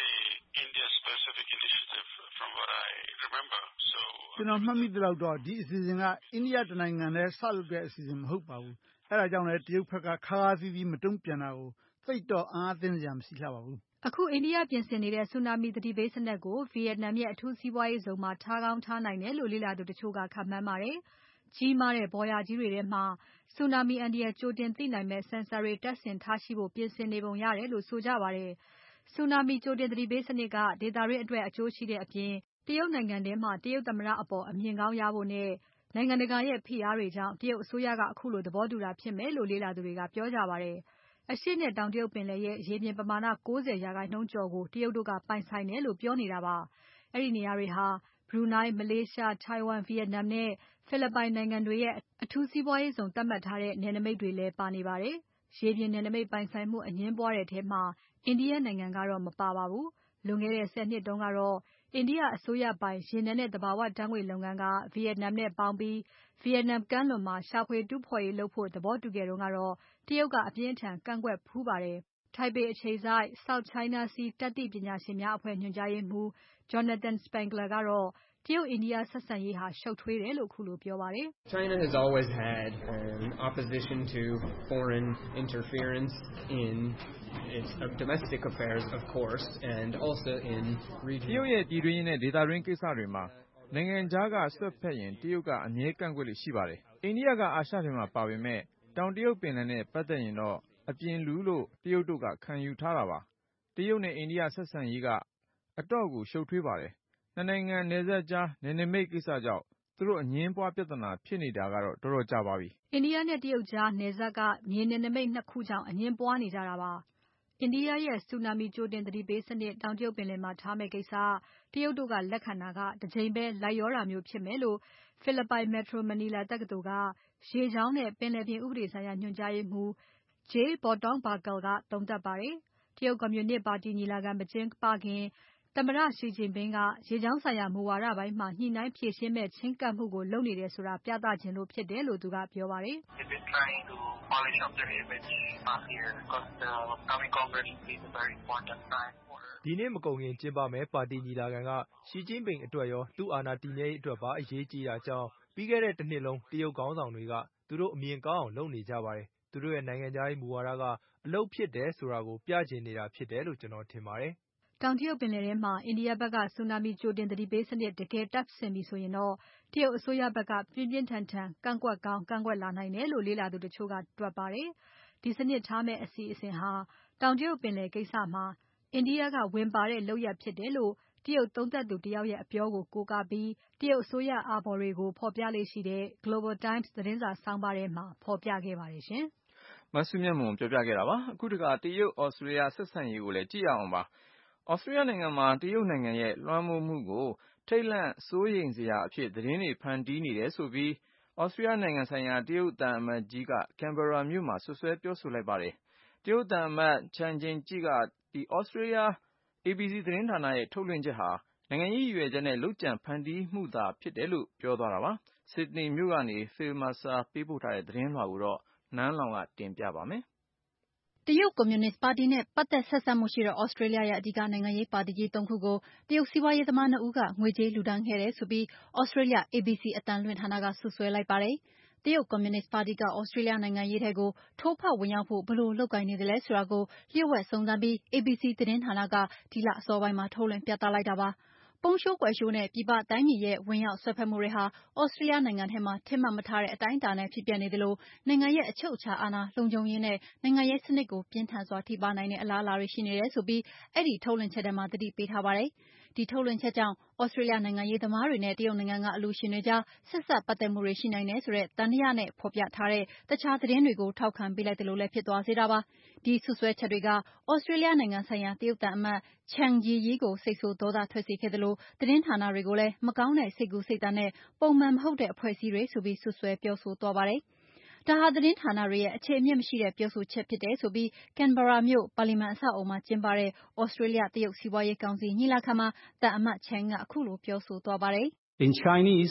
ကျွန်တော်မှတ်မိသလောက်တော့ဒီအစီအစဉ်ကအိန္ဒိယတနိုင်ငံထဲစလုပ်တဲ့အစီအစဉ်မဟုတ်ပါဘူး။အဲဒါကြောင့်လည်းတရုတ်ဘက်ကခါးခါးသီးသီးမတုံ့ပြန်တာကိုသိပ်တော့အံ့အားသင့်စရာမရှိလှပါဘူး။ " အခုအိန္ဒိယပြင်ဆင်နေတဲ့ဆူနာမီသတိပေးစနစ်ကိုဗီယက်နမ်ရဲ့အထူးစီးပွားရေးဇုံမှာထားကောင်းထားနိုင်တယ်လို့လေ့လာသူတချို့ကခန့်မှန်းပါတယ်။ကြီးမားတဲ့ဘော်ယာကြီးတွေထဲမှာဆူနာမီအန္တရာယ်ကြိုတင်သိနိုင်မယ့် Sensor တွေတပ်ဆင်ထားရှိဖို့ပြင်ဆင်နေပုံရတယ်လို့ဆိုကြပါတယ်။ဆူနာမီကြိုတင်သတိပေးစနစ်ကဒေသတွင်းအတွက်အကျိုးရှိတဲ့အပြင်တရုတ်နိုင်ငံထဲမှာတရုတ်သမ္မတအပေါ်အမြင်ကောင်းရဖို့နဲ့နိုင်ငံတကာရဲ့ဖိအားတွေကြောင့်တရုတ်အစိုးရကအခုလိုသဘောတူတာဖြစ်မယ်လို့လေ့လာသူတွေကပြောကြပါတယ်။အရှေ့နဲ့တောင်တရုတ်ပင်လယ်ရဲ့ရေပြင်ပမာဏ90%ကျော်ကိုတရုတ်တို့ကပိုင်ဆိုင်တယ်လို့ပြောနေတာပါ။အဲဒီနေရာတွေဟာဘရူနိုင်း၊မလေးရှား၊ထိုင်ဝမ်၊ဗီယက်နမ်နဲ့ဖိလစ်ပိုင်နိုင်ငံတွေရဲ့အထူးစီးပွားရေးဇုံသတ်မှတ်ထားတဲ့နယ်နိမိတ်တွေလည်းပါနေပါတယ်။ရေပြင်နယ်နိမိတ်ပိုင်ဆိုင်မှုအငြင်းပွားတဲ့ထဲမှာအိန္ဒိယနိုင်ငံကတော့မပါပါဘူး။လွန်ခဲ့တဲ့10နှစ်တုန်းကတော့အိန္ဒိယအစိုးရပိုင်ရေနံနဲ့သဘာဝဓာတ်ငွေ့လုပ်ငန်းက ဗီယက်နမ်နဲ့ပေါင်းပြီး ဗီယက်နမ်ကမ်းလွန်မှာရှာဖွေတူးဖော်ရေးလုပ်ဖို့သဘောတူခဲ့တုန်းကတော့ တရုတ်ကအပြင်းအထန်ကန့်ကွက်ဖူးပါတယ်။ ထိုင်ပေအခြေစိုက် South China Sea တတ်သိပညာရှင်များအဖွဲ့ညွှန်ကြားရေးမှူး Jonathan Spangler ကတော့ တရုတ်အိန္ဒိယဆက်ဆံရေးဟာရှုပ်ထွေးတယ်လို့ခုလိုပြောပါတယ်။ China has always had opposition to foreign interference in its domestic affairs, of course, and also in regional. တရုတ်ရဲ့ပြည်တွင်းရေးနဲ့ဒေသတွင်းကိစ္စတွေမှာနိုင်ငံခြားကဆွတ်ဖက်ရင်တရုတ်ကအမြဲကန့်ကွက်လေ့ရှိပါတယ်။ အိန္ဒိယကအာရှထဲမှာပါပေမဲ့တောင်တရုတ်ပင်လယ်နဲ့ပတ်သက်ရင်တော့အပြင်လူလို့တရုတ်တို့ကခံယူထားတာပါ။တရုတ်နဲ့အိန္ဒိယဆက်ဆံရေးကအတော့်ကိုရှုပ်ထွေးပါတယ်။နှစ်နိုင်ငံနယ်စပ်ကြားနယ်နိမိတ်ကိစ္စကြောင့်သူတို့အငြင်းပွားပြဿနာဖြစ်နေတာကတော့တော်တော်ကြာပါပြီ။အိန္ဒိယနဲ့တရုတ်ကြားနယ်စပ်ကမြေနယ်နိမိတ် 2 ခုကြောင့်အငြင်းပွားနေကြတာပါ။ အိန္ဒိယရဲ့ဆူနာမီကြိုတင်သတိပေးစနစ်တောင်တရုတ်ပင်လယ်မှာထားမယ့်ကိစ္စတရုတ်တို့ကလက်ခံတာကတကြိမ်ပဲလိုက်လျောတာမျိုးဖြစ်မယ်လို့ဖိလစ်ပိုင် Metro Manila တက္ကသိုလ်ကရေကြောင်းနဲ့ပင်လယ်ပြင်ဥပဒေဆိုင်ရာညွှန်ကြားရေးမှူး Jay Bottong-Bakul ကသုံးသပ်ပါတယ်။ တရုတ်ကွန်မြူနစ်ပါတီညီလာခံမကျင်းပခင်သမ္မတ Xi Jinping ကရေကြောင်းဆိုင်ရာမူဝါဒပိုင်းမှာညှိနှိုင်းဖြေရှင်းမယ့်ချဉ်းကပ်မှုကိုလုပ်နေတယ်ဆိုတာပြသချင်လို့ဖြစ်တယ်လို့သူကပြောပါတယ်။ဒီနှစ်မကုန်ခင်ကျင်းပမယ့်ပါတီညီလာခံက Xi Jinping အတွက်ရောသူ့အာဏာတည်မြဲရေးအတွက်ပါအရေးကြီးတာကြောင့်ပြီးခဲ့တဲ့တနှစ်လုံးတရုတ်ခေါင်းဆောင်တွေကသူတို့အမြင်ကောင်းအောင်လုပ်နေကြပါတယ်။သူတို့ရဲ့နိုင်ငံခြားရေးမူဝါဒကအလုပ်ဖြစ်တယ်ဆိုတာကိုပြချင်နေတာဖြစ်တယ်လို့ကျွန်တော်ထင်ပါတယ်။တောင်တရုတ်ပင်လယ်ထဲမှာအိန္ဒိယဘက်ကဆူနာမီကြိုတင်သတိပေးစနစ်တကယ်တပ်ဆင်ပြီဆိုရင်တော့တရုတ်အစိုးရဘက်ကပြင်းပြင်းထန်ထန်ကန့်ကွက်ကောင်းကန့်ကွက်လာနိုင်တယ်လို့လေ့လာသူတချို့ကတွက်ပါတယ်။ ဒီစနစ်ထားမယ့်အစီအစဉ်ဟာတောင်တရုတ်ပင်လယ်ကိစ္စမှာအိန္ဒိယကဝင်ပါတဲ့လုပ်ရပ်ဖြစ်တယ်လို့တရုတ်သုံးသပ်သူတယောက်ရဲ့အပြောကိုကိုးကားပြီးတရုတ်အစိုးရအာဘော်တွေကိုဖော်ပြလေ့ရှိတဲ့ Global Times သတင်းစာဆောင်းပါးထဲမှာဖော်ပြခဲ့ပါတယ်ရှင်။မစုမြတ်မွန်ပြောပြခဲ့တာပါ။အခုတခါတရုတ် Australia ဆက်ဆံရေးကိုလည်းကြည့်ရအောင်ပါ။ Australia နိုင်ငံမှာတရုတ်နိုင်ငံရဲ့လွှမ်းမိုးမှုကိုထိတ်လန့်စိုးရိမ်စရာအဖြစ်သတင်းတွေဖန်တီးနေတယ်ဆိုပြီး Australia နိုင်ငံဆိုင်ရာတရုတ်သံအမတ်ကြီးက Canberra မြို့မှာစွပ်စွဲပြောဆိုလိုက်ပါတယ်။တရုတ်သံအမတ် Chen Jiaqi က Australia ABC သတင်းဌာနရဲ့ထုတ်လွှင့်ချက်ဟာနိုင်ငံရေးရည်ရွယ်ချက်နဲ့လုပ်ကြံဖန်တီးမှုသာဖြစ်တယ်လို့ပြောသွားတာပါ။ Sydney မြို့ကနေ Phil Mercer ပေးပို့ထားတဲ့သတင်းလွှာကိုတော့နန်းလောင်ဝ်ကတင်ပြပါမယ်။တရုတ်ကွန်မြူနစ်ပါတီနဲ့ပတ်သက်ဆက်စပ်မှုရှိတဲ့ Australia ရဲ့အဓိကနိုင်ငံရေးပါတီကြီး 3 ခုကိုတရုတ်စီးပွားရေးသမား 2 ဦးကငွေကြေးလှူဒါန်းခဲ့တယ်ဆိုပြီး Australia ABC အသံလွှင့်ဌာနကစွပ်စွဲလိုက်ပါတယ်။တရုတ်ကွန်မြူနစ်ပါတီက Australia နိုင်ငံရေးထဲကိုထိုးဖောက်ဝင်ရောက်ဖို့ဘယ်လိုလုပ်ကိုင်နေသလဲဆိုတာကိုလျှို့ဝှက်စုံစမ်းပြီး ABC သတင်းဌာနကဒီလအစောပိုင်းမှာထုတ်လွှင့်ပြသလိုက်တာပါ။ပုံရှိုးကွယ်ရှိုးနဲ့ပြည်ပတိုင်းပြည်ရဲ့ဝင်ရောက်စွက်ဖက်မှုတွေဟာ Australia နိုင်ငံထဲမှာထင်မှတ်မထားတဲ့အတိုင်းအတာနဲ့ဖြစ်ပျက်နေသလိုနိုင်ငံရဲ့အချုပ်အခြာအာဏာလုံခြုံရေးနဲ့နိုင်ငံရေးစနစ်ကိုပြင်းထန်စွာထိပါးနိုင်တဲ့အလားအလာတွေရှိနေတယ်ဆိုပြီးအဲဒီထုတ်လွှင့်ချက်ထဲမှာသတိပေးထားပါတယ်။ဒီထုတ်လွှင့်ချက်ကြောင့် Australia နိုင်ငံရေးသမားတွေနဲ့တရုတ်နိုင်ငံကအလှူရှင်တွေကြားဆက်စပ်ပတ်သက်မှုတွေရှိနိုင်တယ်ဆိုတဲ့သံသယနဲ့ဖော်ပြထားတဲ့တခြားသတင်းတွေကိုထောက်ခံပေးလိုက်သလိုလည်းဖြစ်သွားစေတာပါ။ဒီစွပ်စွဲချက်တွေက Australia နိုင်ငံဆိုင်ရာတရုတ်သံအမတ် Chen Jiaqi ကိုစိတ်ဆိုးဒေါသထွက်စေခဲ့သလိုသတင်းဌာနတွေကိုလည်းမကောင်းတဲ့စိတ်ကူးစိတ်သန်းနဲ့ပုံမှန်မဟုတ်တဲ့အဖွဲ့အစည်းတွေဆိုပြီးစွပ်စွဲပြောဆိုသွားပါတယ်။ဒါဟာသတင်းဌာနတွေရဲ့အခြေအမြစ်မရှိတဲ့ပြောဆိုချက်ဖြစ်တယ်ဆိုပြီး Canberra မြို့ပါလီမန်အဆောက်အအုံမှာကျင်းပတဲ့ Australia တရုတ်စီးပွားရေးကောင်စီညီလာခံမှာသံအမတ် Chen ကခုလိုပြောဆိုသွားပါတယ်။ In Chinese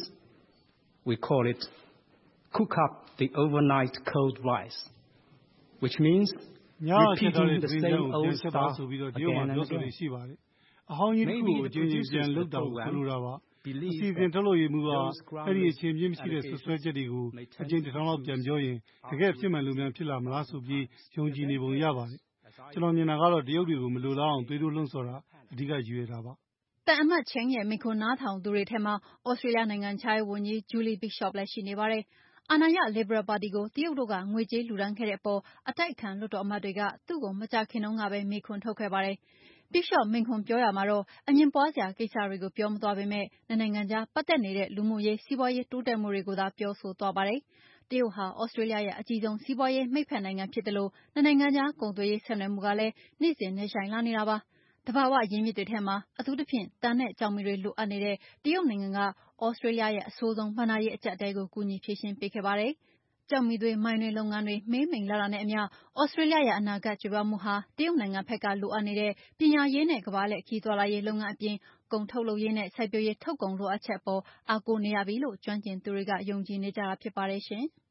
we call it cook up the overnight cold rice, which means ညချက်ထားတဲ့သတင်းကိုပြန်ချက်ပါဆိုပြီးတရုတ်မှာပြောဆိုနေရှိပါတယ်။အဟောင်းကြီးတစ်ခုကိုအချင်းချင်းပြန်လုပ်တာကိုဆိုလိုတာပါ။အစီအစဉ်ထုတ်လုပ်ရေးမှူးကအဲ့ဒီအခြေအမြစ်မရှိတဲ့ဆွဆွဲချက်တွေကိုအကြိမ်တစ်ထောင်လောက်ပြန်ပြောရင်တကယ်ဖြစ်မှန်လို့များဖြစ်လာမလားဆိုပြီးယုံကြည်နေပုံရပါတယ်။ကျွန်တော်မြင်တာကတော့တရုတ်တွေကိုမလိုလားအောင်သွေးထိုးလှုံ့ဆော်တာအဓိကရည်ရွယ်တာပါ။သံအမတ် Chen ရဲ့မိန့်ခွန်းနားထောင်သူတွေထဲမှာ Australia နိုင်ငံခြားရေးဝန်ကြီး Julie Bishop လည်းရှိနေပါတယ်။အာဏာရ Liberal ပါတီကိုတရုတ်တို့ကငွေကြေးလှူဒါန်းခဲ့တဲ့အပေါ်အတိုက်အခံလွှတ်တော်အမတ်တွေကသူ့ကိုမကြာခင်တုန်းကပဲမေးခွန်းထုတ်ခဲ့ပါတယ်။ Bishop မိန့်ခွန်းပြောရာမှာတော့အငြင်းပွားစရာကိစ္စတွေကိုပြောမသွားပေမဲ့နှစ်နိုင်ငံကြားပတ်သက်နေတဲ့လူမှုရေးစီးပွားရေးတိုးတက်မှုတွေကိုသာပြောဆိုသွားပါတယ်။တရုတ်ဟာ Australia ရဲ့အကြီးဆုံးစီးပွားရေးမိတ်ဖက်နိုင်ငံဖြစ်သလိုနှစ်နိုင်ငံကြားကုန်သွယ်ရေးဆက်နွယ်မှုကလည်းနေ့စဉ်နက်ရှိုင်းလာနေတာပါ။သဘာဝအရင်းမြစ်တွေထဲမှာအထူးသဖြင့်သံနဲ့ကျောက်မီးသွေးလိုအပ်နေတဲ့တရုတ်နိုင်ငံက Australia ရဲ့အဆိုးဆုံးဘဏ္ဍာရေးအကျပ်အတည်းကိုကူညီဖြေရှင်းပေးခဲ့ပါတယ်။ကျောက်မီးသွေးမိုင်းတွင်းလုပ်ငန်းတွေမှေးမှိန်လာတာနဲ့အမျှသြစတြေးလျရဲ့အနာဂတ်ကြွယ်ဝမှုဟာတရုတ်နိုင်ငံဘက်ကလိုအပ်နေတဲ့ပညာရေးနဲ့ကမ္ဘာလှည့်ခရီးသွားလာရေးလုပ်ငန်းအပြင်ကုန်ထုတ်လုပ်ရေးနဲ့စိုက်ပျိုးရေးထုတ်ကုန်လိုအပ်ချက်အပေါ်အားကိုးနေရပြီလို့ကျွမ်းကျင်သူတွေကယုံကြည်နေကြတာဖြစ်ပါတယ်ရှင်။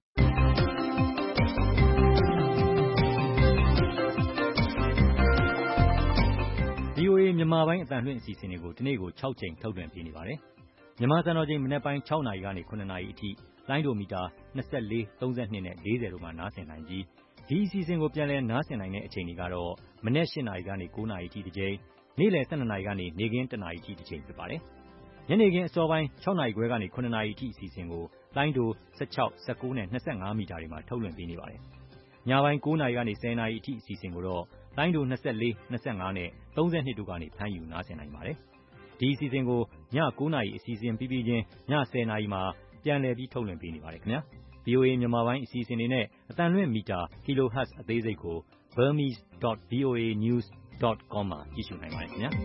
VOA မြန်မာပိုင်းအသံလွှင့်အစီအစဉ်တွေကိုဒီနေ့ကို6ကြိမ်ထုတ်လွှင့်ပေးနေပါတယ်။မြန်မာစံတော်ချိန်မနက်ပိုင်း6နာရီကနေ9နာရီအထိလိုင်းဒိုမီတာ24, 32နဲ့40တို့မှာနားဆင်နိုင်ပြီးဒီအစီအစဉ်ကိုပြန်လည်နားဆင်နိုင်တဲ့အချိန်တွေကတော့မနက်8နာရီကနေ9နာရီအထိတစ်ကြိမ်နေ့လယ်12နာရီကနေနေ့ခင်း1နာရီအထိတစ်ကြိမ်ဖြစ်ပါတယ်။ညနေခင်းအစောပိုင်း6နာရီခွဲကနေ9နာရီအထိအစီအစဉ်ကိုလိုင်းဒို16, 19နဲ့25မီတာတွေမှာထုတ်လွှင့်ပေးနေပါတယ်။ညပိုင်း9နာရီကနေ10နာရီအထိအစီအစဉ်ကိုတော့လိုင်းဒို24, 25နဲ့32တို့ကနေဖမ်းယူနားဆင်နိုင်ပါတယ်။ဒီအစီအစဉ်ကိုည9နာရီအစီအစဉ်ပြီးပြီးချင်းည10နာရီမှာပြန်လည်ပြီးထုတ်လွှင့်ပေးနေပါတယ်ခင်ဗျာ။ VOA မြန်မာပိုင်းအစီအစဉ်တွေနဲ့အသံလွှင့်မီတာ kilohertz အသေးစိတ်ကို burmese.voanews.com မှာကြည့်ရှုနိုင်ပါတယ်ခင်ဗျာ။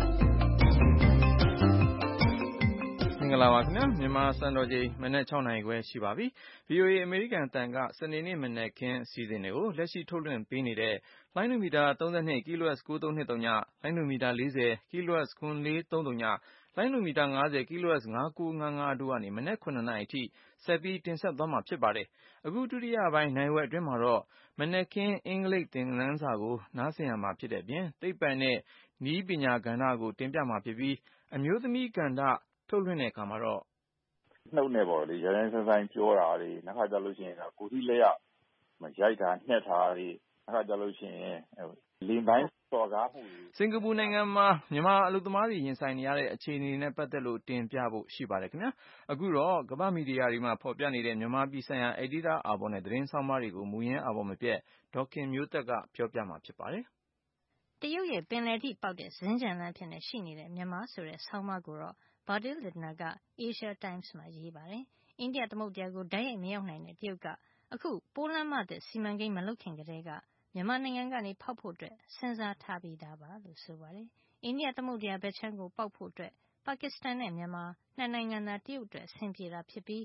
မင်္ဂလာပါခင်ဗျာမြန်မာစံတော်ချိန်မနက်6နာရီခွဲရှိပါပြီ။ VOA အမေရိကန်အသံကစနေနေ့မနက်ခင်းအစီအစဉ်တွေကိုလက်ရှိထုတ်လွှင့်ပေးနေတဲ့လိုင်းဒိုမီတာ32 kHz 9323ညလိုင်းဒိုမီတာ40 kHz 9430ညလိုင်းဒိုမီတာ50 kHz 5955တို့ကနေမနက်9နာရီအထိဆက်ပြီးတင်ဆက်သွားမှာဖြစ်ပါတယ်။အခုဒုတိယပိုင်းနိုင်ဝက်အတွင်းမှာတော့မနက်ခင်းအင်္ဂလိပ်သင်ခန်းစာကိုနားဆင်ရမှာဖြစ်တဲ့အပြင်သိပ္ပံနဲ့နည်းပညာကဏ္ဍကိုတင်ပြမှာဖြစ်ပြီးအမျိုးသမီးကဏ္ဍထုတ်လွှင့်တဲ့အခါမှာတော့နှုတ်နဲ့ပေါ့လေရိုင်းရိုင်းဆိုင်ပြောတာတွေနောက်ခါကြလို့ရှိရင်ကိုယ်ထိလက်ရောက်ရိုက်တာနှက်တာတွေနောက်ခါကြလို့ရှိရင်လင်ပိုင်းစော်ကားမှုစင်ကာပူနိုင်ငံမှာမြန်မာအလုပ်သမားတွေရင်ဆိုင်နေရတဲ့အခြေအနေနဲ့ပတ်သက်လို့တင်ပြဖို့ရှိပါတယ်ခင်ဗျာအခုတော့ကမ္ဘာမီဒီယာတွေမှာဖော်ပြနေတဲ့မြန်မာပြည်ဆိုင်ရာအယ်ဒီတာအာဘော်နဲ့သတင်းဆောင်းပါးတွေကိုမူရင်းအာဘော်မပြတ်ဒေါခင်မျိုးသက်ကပြောပြမှာဖြစ်ပါတယ်တရုတ်ရဲ့ပင်လယ်ထိပေါက်တဲ့ဇင်းကြံလမ်းဖြစ်နေရှိနေတဲ့မြန်မာဆိုတဲ့ဆောင်းပါးကိုတော့Badil Lidner က Asia Times မှာရေးပါတယ်။အိန္ဒိယသမုဒ္ဒရာကိုတိုက်ရိုက်မရောက်နိုင်တဲ့တရုတ်ကအခုပိုးလမ်းမသစ်စီမံကိန်းမလုပ်ခင်ကတည်းကမြန်မာနိုင်ငံကနေဖောက်ဖို့အတွက်စဉ်းစားထားပြီးသားပါလို့ဆိုပါတယ်။အိန္ဒိယသမုဒ္ဒရာဘက်ခြမ်းကိုပေါက်ဖို့အတွက်ပါကစ္စတန်နဲ့မြန်မာနှစ်နိုင်ငံသာတရုတ်အတွက်အဆင်ပြေတာဖြစ်ပြီး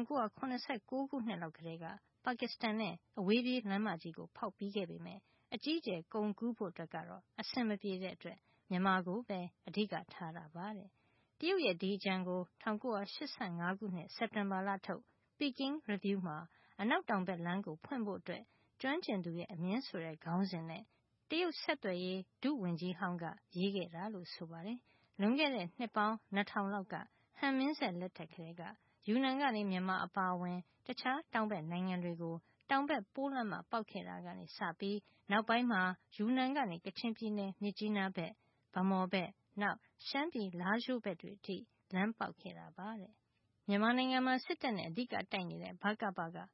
1989ခုနှစ်လောက်ကတည်းကပါကစ္စတန်နဲ့အဝေးပြေးလမ်းမကြီးကိုဖောက်ပြီးခဲ့ပေမဲ့အကြီးကျယ်ကုန်ကူးဖို့အတွက်ကတော့အဆင်မပြေတဲ့အတွက်မြန်မာကိုပဲအဓိကထားတာပါတဲ့။တရုတ်ရဲ့ဒီအကြံကို1985ခုနှစ်စက်တင်ဘာလထုတ် Peking Review မှာအနောက်တောင်ဘက်လမ်းကိုဖွင့်ဖို့အတွက်ကျွမ်းကျင်သူရဲ့အမြင်ဆိုတဲ့ခေါင်းစဉ်နဲ့တရုတ်ဆက်သွယ်ရေးဒုဝန်ကြီးဟောင်းကရေးခဲ့တာလို့ဆိုပါတယ်။လွန်ခဲ့တဲ့နှစ်ပေါင်း2000လောက်ကဟန်မင်းဆက်လက်ထက်ကလေးကယူနန်ကနေမြန်မာအပါအဝင်တခြားတောင်ဘက်နိုင်ငံတွေကိုတောင်ဘက်ပိုးလမ်းမှာပေါက်ခဲ့တာကနေစပြီးနောက်ပိုင်းမှာယူနန်ကနေကချင်ပြည်နယ်မြစ်ကြီးနားဘက်ဗမော်ဘက်နောက်ရှမ်းပြည်လားရှိုးဘက်တွေအထိလမ်းပေါက်ခဲ့တာပါတဲ့မြန်မာနိုင်ငံမှာစစ်တပ်နဲ့အဓိကတိုက်နေတဲ့ဗကပက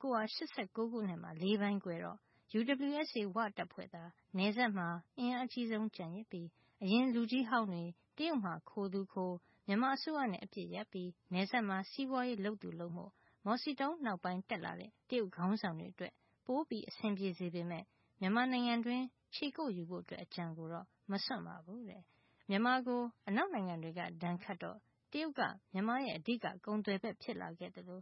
1989ခုနှစ်မှာ၄ပိုင်းကွဲတော့ UWSA ဝတပ်ဖွဲ့သားနယ်စပ်မှာအင်အားအကြီးဆုံးကျန်ရစ်ပြီးအရင်လူကြီးဟောင်းတွေတရုတ်မှာခိုသူခိုမြန်မာအစိုးရနဲ့အပြစ်ရပ်ပြီးနယ်စပ်မှာစီးပွားရေးလုပ်သူလုပ်မှုမော်စီတုံးနောက်ပိုင်းတက်လာတဲ့တရုတ်ခေါင်းဆောင်တွေအတွက်ပိုးပြီးအဆင်ပြေစေပေမဲ့မြန်မာနိုင်ငံတွင်ခြေကုပ်ယူဖို့အတွက်အကြံကိုတော့မစွန့်ပါဘူးတဲ့မြန်မာကိုအနောက်နိုင်ငံတွေကဒဏ်ခတ်တော့တရုတ်ကမြန်မာရဲ့အဓိကကုန်သွယ်ဘက်ဖြစ်လာခဲ့တယ်လို့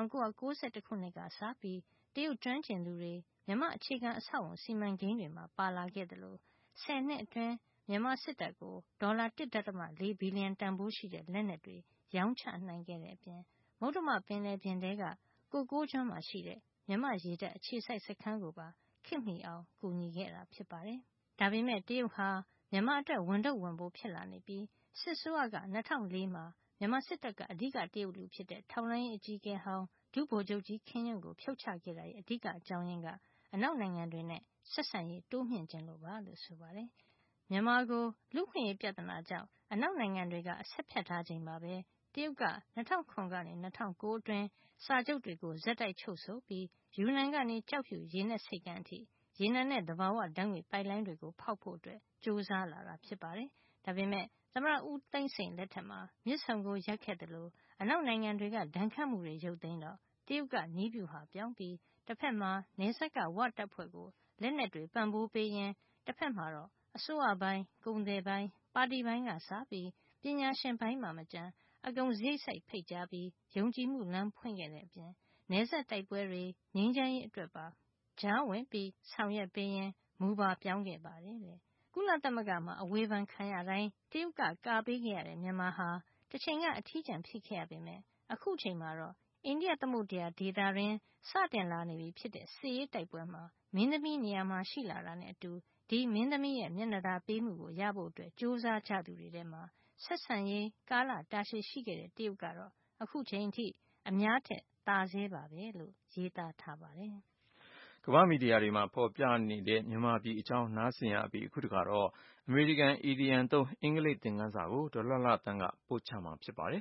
1991ခုနှစ်ကစပြီးတရုတ်ကျွမ်းကျင်သူတွေမြန်မာအခြေခံအဆောက်အုံစီမံကိန်းတွေမှာပါလာခဲ့တယ်လို့10နှစ်အတွင်းမြန်မာစစ်တပ်ကိုဒေါ်လာ 1.4 ဘီလီယံတန်ဖိုးရှိတဲ့လက်နက်တွေရောင်းချနိုင်ခဲ့တဲ့အပြင်မုဒ္ဓမပင်လယ်ပြင်ထဲကကိုကျွန်းမှာရှိတဲ့မြန်မာရေတပ်အခြေစိုက်စခန်းကိုပါခေတ်မီအောင်ကူညီခဲ့တာဖြစ်ပါတယ်။ဒါပေမဲ့တရုတ်ဟာမြန်မာအတွက်ဝန်ထုတ်ဝန်ပိုးဖြစ်လာနေပြီးစစ်ဆိုးက2004မှာမြန်မာစစ်တပ်ကအဓိကတရုတ်လူဖြစ်တဲ့ထောက်လှမ်းရေးအကြီးအကဲဟောင်းဒုဗိုလ်ချုပ်ကြီးခင်ညွန့်ကိုဖြုတ်ချခဲ့တာရဲ့အဓိကအကြောင်းရင်းကအနောက်နိုင်ငံတွေနဲ့ဆက်ဆံရေးတိုးမြှင့်ခြင်းလို့ပါလို့ဆိုပါတယ်။မြန်မာကိုလူ့ခွင့်ရေးပြဿနာကြောင့်အနောက်နိုင်ငံတွေကအဆက်ဖြတ်ထားချိန်မှာပဲတရုတ်က2009ကနေ2009အတွင်းစာချုပ်တွေကိုဇက်တိုက်ချုပ်ဆိုပြီးယူနန်ကနေကြောက်ဖြူရေနက်ဆိပ်ကမ်းအထိရေနံနဲ့သဘာဝဓာတ်ငွေပိုက်လိုင်းတွေကိုဖောက်ဖို့အတွက်ကြိုးစားလာတာဖြစ်ပါတယ်။ဒါပေမဲ့သမ္မတဦးသိန်းစိန်လက်ထက်မှာမြစ်ဆုံကိုရပ်ခဲ့တယ်လို့အနောက်နိုင်ငံတွေကဒဏ်ခတ်မှုတွေရုပ်သိမ်းတော့တရုတ်ကနည်းဗျူဟာပြောင်းပြီးတစ်ဖက်မှာနယ်စပ်ကဝတပ်ဖွဲ့ကိုလက်နက်တွေပံ့ပိုးပေးရင်းတစ်ဖက်မှာတော့အစိုးရပိုင်းကုန်သည်ပိုင်းပါတီပိုင်းကစားပြီးပညာရှင်ပိုင်းမှာမကျန်အကုန်စရိတ်စိုက်ဖိတ်ကြားပြီးယုံကြည်မှုလမ်းဖွင့်ခဲ့တဲ့အပြင်နယ်စပ်တိုက်ပွဲတွေငြိမ်းချမ်းရေးအတွက်ပါကြားဝင်ပြီးဆောင်ရွက်ပေးရင်းမူပါပြောင်းခဲ့ပါတယ်တဲ့ကုလသမဂ္ဂမှာအဝေဖန်ခံရတိုင်းတရုတ်ကကာပေးခဲ့ရတဲ့မြန်မာဟာတစ်ချိန်ကအထီးကျန်ဖြစ်ခဲ့ရပေမဲ့အခုချိန်မှာတော့အိန္ဒိယသမုဒ္ဒရာဒေသတွင်စတင်လာနေပြီဖြစ်တဲ့စစ်ရေးတိုက်ပွဲမှာမင်းသမီးနေရာမှာရှိလာတာနဲ့အတူဒီမင်းသမီးရဲ့မျက်နှာသာပေးမှုကိုရဖို့အတွက်ကြိုးစားကြသူတွေထဲမှာဆက်ဆံရေးကာလတာရှည်ရှိခဲ့တဲ့တရုတ်ကတော့အခုချိန်ထိအများထက်သာဆဲပါပဲလို့ရေးသားထားပါတယ်ကမ္ဘာမီဒီယာတွေမှာဖော်ပြနေတဲ့မြန်မာပြည်အကြောင်းနားဆင်ရပြီးအခုတခါတော့အမေရိကန်အီဒီယံသုံးအင်္ဂလိပ်သင်ခန်းစာကိုဒေါ်လှလှသန်းကပို့ချမှာဖြစ်ပါတယ်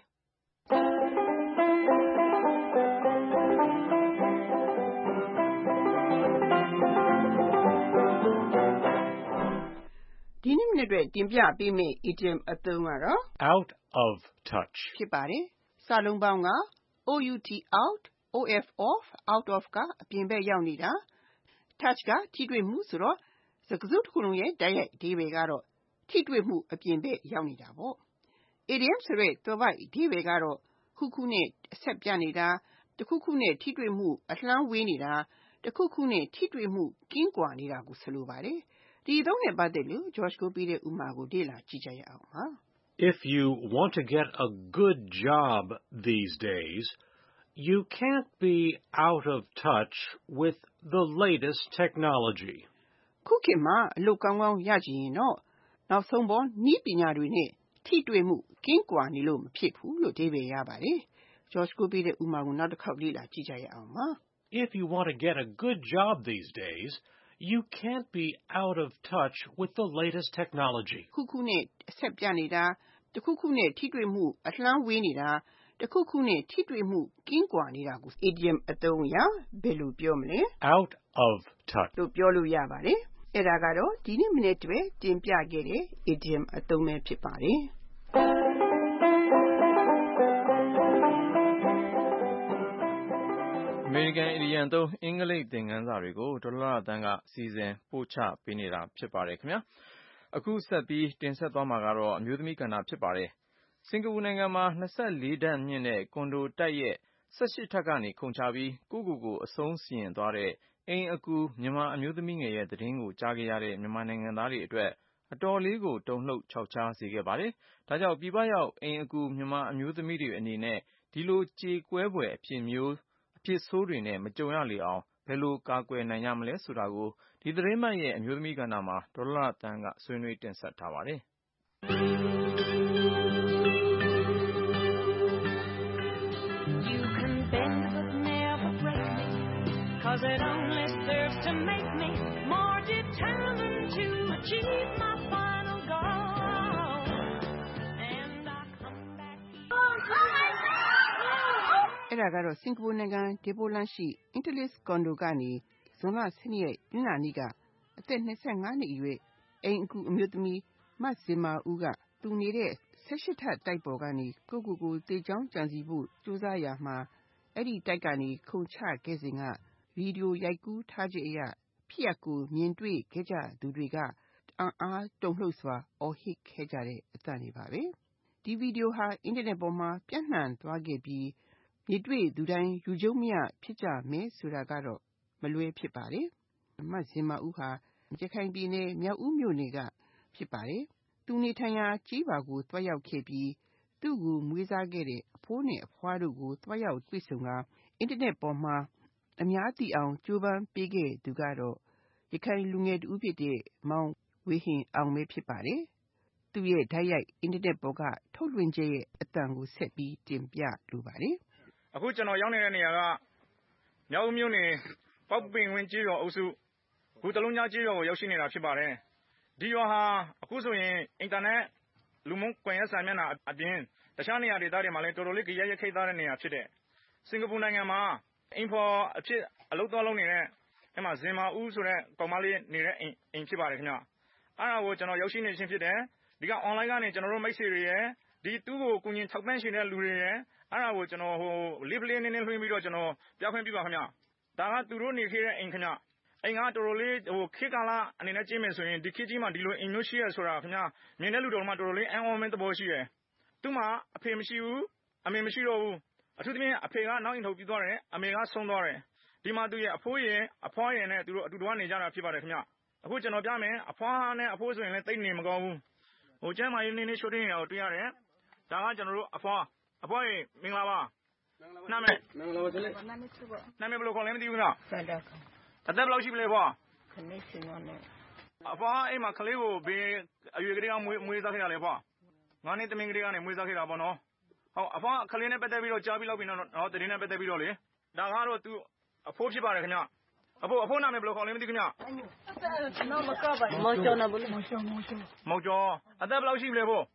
ဒီနေ့မနေ့အတွက်တင်ပြပေးမယ့် idiom အသုံးကတော့ out of touch ဖြစ်ပါတယ်။စာလုံးပေါင်းက out out of off out of ကအပြင်ဘက်ရောက်နေတာ touch ကထိတွေ့မှုဆိုတော့စကားစုတစ်ခုလုံးရဲ့တိုက်ရိုက်အဓိပ္ပာယ်ကတော့ထိတွေ့မှုအပြင်ဘက်ရောက်နေတာပေါ့။ idiom ဆိုတဲ့သွယ်ဝိုက်အဓိပ္ပာယ်ကတော့ခုခုနဲ့အဆက်ပြနေတာတစ်ခုခုနဲ့ထိတွေ့မှုအလှမ်းဝေးနေတာတစ်ခုခုနဲ့ထိတွေ့မှုကင်းကွာနေတာကိုဆိုလိုပါတယ်။ဒီအသုံးနဲ့ပတ်သက်လို့ George ကိုပေးတဲ့ဥပမာကိုလေ့လာကြည့်ကြရအောင်ပါ။ If you want to get a good job these days, you can't be out of touch with the latest technology. ခုခေတ်မှာအလုပ်ကောင်းကောင်းရချင်ရင်တော့နောက်ဆုံးပေါ်နည်းပညာတွေနဲ့ထိတွေ့မှုကင်းကွာနေလို့မဖြစ်ဘူးလို့အဓိပ္ပာယ်ရပါတယ်။ George ကိုပေးတဲ့ဥပမာကိုနောက်တစ်ခေါက်လေ့လာကြည့်ကြရအောင်ပါ။ If you want to get a good job these days, you can't be out of touch with the latest technology. ခုခုနဲ့အဆက်ပြနေတာတစ်ခုခုနဲ့ထိတွေ့မှုအလှမ်းဝေးနေတာတစ်ခုခုနဲ့ထိတွေ့မှုကင်းကွာနေတာကို idiom အသုံးအရဘယ်လိုပြောမလဲ out of touch လို့ပြောလို့ရပါတယ်။အဲ့ဒါကတော့ဒီနေ့မနေ့တည်းတင်ပြခဲ့တဲ့ idiom အသုံးပဲဖြစ်ပါတယ်။အမေရိကန်အီဒီယံသုံးအင်္ဂလိပ်သင်ခန်းစာတွေကိုဒေါ်လှလှသန်းကစီစဉ်ပို့ချပေးနေတာဖြစ်ပါတယ်ခင်ဗျာအခုဆက်ပြီးတင်ဆက်သွားမှာကတော့အမျိုးသမီးကဏ္ဍဖြစ်ပါတယ်စင်ကာပူနိုင်ငံမှာ24ဓာတ်မြင့်တဲ့ကွန်ဒိုတိုက်ရဲ့18ထပ်ကနေခုန်ချပြီးကိုယ့်ကိုယ်အဆုံးစီရင်သွားတဲ့အိမ်အကူမြန်မာအမျိုးသမီးငယ်ရဲ့သတင်းကိုကြားခဲ့ရတဲ့မြန်မာနိုင်ငံသားတွေအတွက်အတော်လေးကိုတုန်လှုပ်ခြောက်ခြားစေခဲ့ပါတယ်ဒါကြောင့်ပြည်ပရောက်အိမ်အကူမြန်မာအမျိုးသမီးတွေအနေနဲ့ဒီလိုကြေကွဲဖွယ်အဖြစ်ဆိုးတွေနဲ့မကြုံရလေအောင်ဘယ်လိုကာကွယ်နိုင်ရမလဲဆိုတာကိုဒီသတင်းပတ်ရဲ့အမျိုးသမီးကဏ္ဍမှာဒေါ်လှသန်းကဆွေးနွေးတင်ဆက်ထားပါတယ်။ You can bend but never break me, 'cause it only serves to make me more determined to achieve my final goal. And I come back. အဲ့ဒါကတော့စင်ကာပူနိုင်ငံဒေပိုလန်ရှိ Interlace ကွန်ဒိုကနေဇွန်လ12ရက်ညနာနေ့ကအသက်25နှစ်အရွယ်အိမ်အကူအမျိုးသမီးမဇင်မာဦးကသူနေတဲ့18ထပ်တိုက်ပေါ်ကနေကိုကိုတေချောင်းကြံစီဖို့ကြိုးစားရမှာအဲ့ဒီတိုက်ကနေခုန်ချခဲ့စဉ်ကဗီဒီယိုရိုက်ကူးထားခြင်းအရဖြစ်ရပ်ကိုမြင်တွေ့ခဲ့ကြသူတွေကအံ့အားတုန်လှုပ်စွာအော်ဟစ်ခဲ့ကြတဲ့အသံတွေပါပဲဒီဗီဒီယိုဟာအင်တာနက်ပေါ်မှာပြန့်နှံ့သွားခဲ့ပြီးမြင်တွေ့သူတိုင်းယူကျုံမရဖြစ်ကြမယ်ဆိုတာကတော့မလွဲဖြစ်ပါတယ်မဇင်မာဦးဟာရခိုင်ပြည်နယ်မြောက်ဦးမြို့နယ်ကဖြစ်ပါတယ်သူနေထိုင်ရာကြီးပါကိုတွားရောက်ခဲ့ပြီးသူ့ကိုမွေးစားခဲ့တဲ့အဖိုးနဲ့အဖွားတို့ကိုတွားရောက်တွေ့ဆုံကအင်တာနက်ပေါ်မှာအများသိအောင်ကြိုးပမ်းပေးခဲ့သူကတော့ရခိုင်လူငယ်တူဖြစ်တဲ့မောင်ဝေဟင်အောင်ပဲဖြစ်ပါတယ်သူ့ရဲ့ဓာတ်ရိုက်အင်တာနက်ပေါ်ကထုတ်လွှင့်ချက်ရဲ့အသံကိုဆက်ပြီးတင်ပြလိုပါတယ်အခုကျွန်တော်ရောက်နေတဲ့နေရာကမြောက်ဦးမြို့နယ်ပေါက်ပင်ဝင်းကြီးရွာအုပ်စုဂူတလုံးကြားကြီးရွာကိုရောက်ရှိနေတာဖြစ်ပါတယ်ဒီရွာဟာအခုဆိုရင်အင်တာနက်လူမှုကွန်ရက်စာမျက်နှာအပြင်တခြားနေရာဒေသတွေမှာလည်းတော်တော်လေးကြရခိတ်သားတဲ့နေရာဖြစ်တဲ့စင်ကာပူနိုင်ငံမှာအင်ဖော်အဖြစ်အလုပ်သွားလုပ်နေတဲ့အဲ့မှာဇင်မာဦးဆိုတဲ့ကောင်မလေးနေတဲ့အိမ်ဖြစ်ပါတယ်ခင်ဗျအဲ့ဒါကိုကျွန်တော်ရောက်ရှိနေခြင်းဖြစ်တယ်ဒီက online ကနေကျွန်တော်တို့မိတ်ဆွေတွေရယ်ဒီသူ့ကိုကူညီထောက်ပံ့ရှင်တဲ့လူတွေရယ်အဲ့ဒါကိုကျွန်တော်live လေးနည်းနည်းလွှင့်ပြီးတော့ကျွန်တော်ပြခွင့်ပြုပါခင်ဗျဒါကသူတို့နေခဲ့တဲ့အိမ်ခင်ဗျအိမ်ကတော်တော်လေးခေတ်ကာလအနေနဲ့ကြည့်မယ်ဆိုရင်ဒီခေတ်ကြီးမှာဒီလိုအိမ်မျိုးရှိရဆိုတာခင်ဗျမြင်တဲ့လူတော်မှတော်တော်လေးအံ့ဩမင်းသဘောရှိတယ်သူ့မှာအဖေမရှိဘူးအမေမရှိတော့ဘူးအထူးသဖြင့်အဖေကနောက်အိမ်ထုတ်ပြီးသွားတယ်အမေကဆုံးသွားတယ်ဒီမှာသူရဲ့အဖိုးရဲ့အဖွားရဲ့နဲ့သူတို့အတူတူကနေကြတာဖြစ်ပါတယ်ခင်ဗျအခုကျွန်တော်ပြမယ်အဖွားနဲ့အဖိုးဆိုရင်လည်းတိတ်နေမကောင်းဘူးဟိုကျမ်းမာရေးနေရှိုးတင်းနေတာကိုတွေ့ရတယ်ဒါကကျွန်တော်တို့အဖွားရဲ့မင်္ဂလာပါနာမည်ဘယ်လိုခေါ်လဲမသိဘူးနော်အသက်ဘယ်လောက်ရှိပြီလဲဖွာအဖွားအိမ်မှာကလေးကိုဘေးအရွယ်ကလေးကမွေးစားခဲ့ရလဲဖွာ9နှစ်သမီးကလေးကနေမွေးစားခဲ့တာပေါ့နော်ဟုတ်အဖွားကလေးနဲ့ပတ်သက်ပြီးတော့ကြားပြီးလောက်ပြီနော်တရင်နဲ့ပတ်သက်ပြီးတော့လေဒါကတော့သူအဖိုးဖြစ်ပါတယ်ခင်ဗျအဖိုးနာမည်ဘယ်လိုခေါ်လဲမသိခင်ဗျမောင်ကျော်အသက်ဘယ်လောက်ရှိပြီလဲဖိုး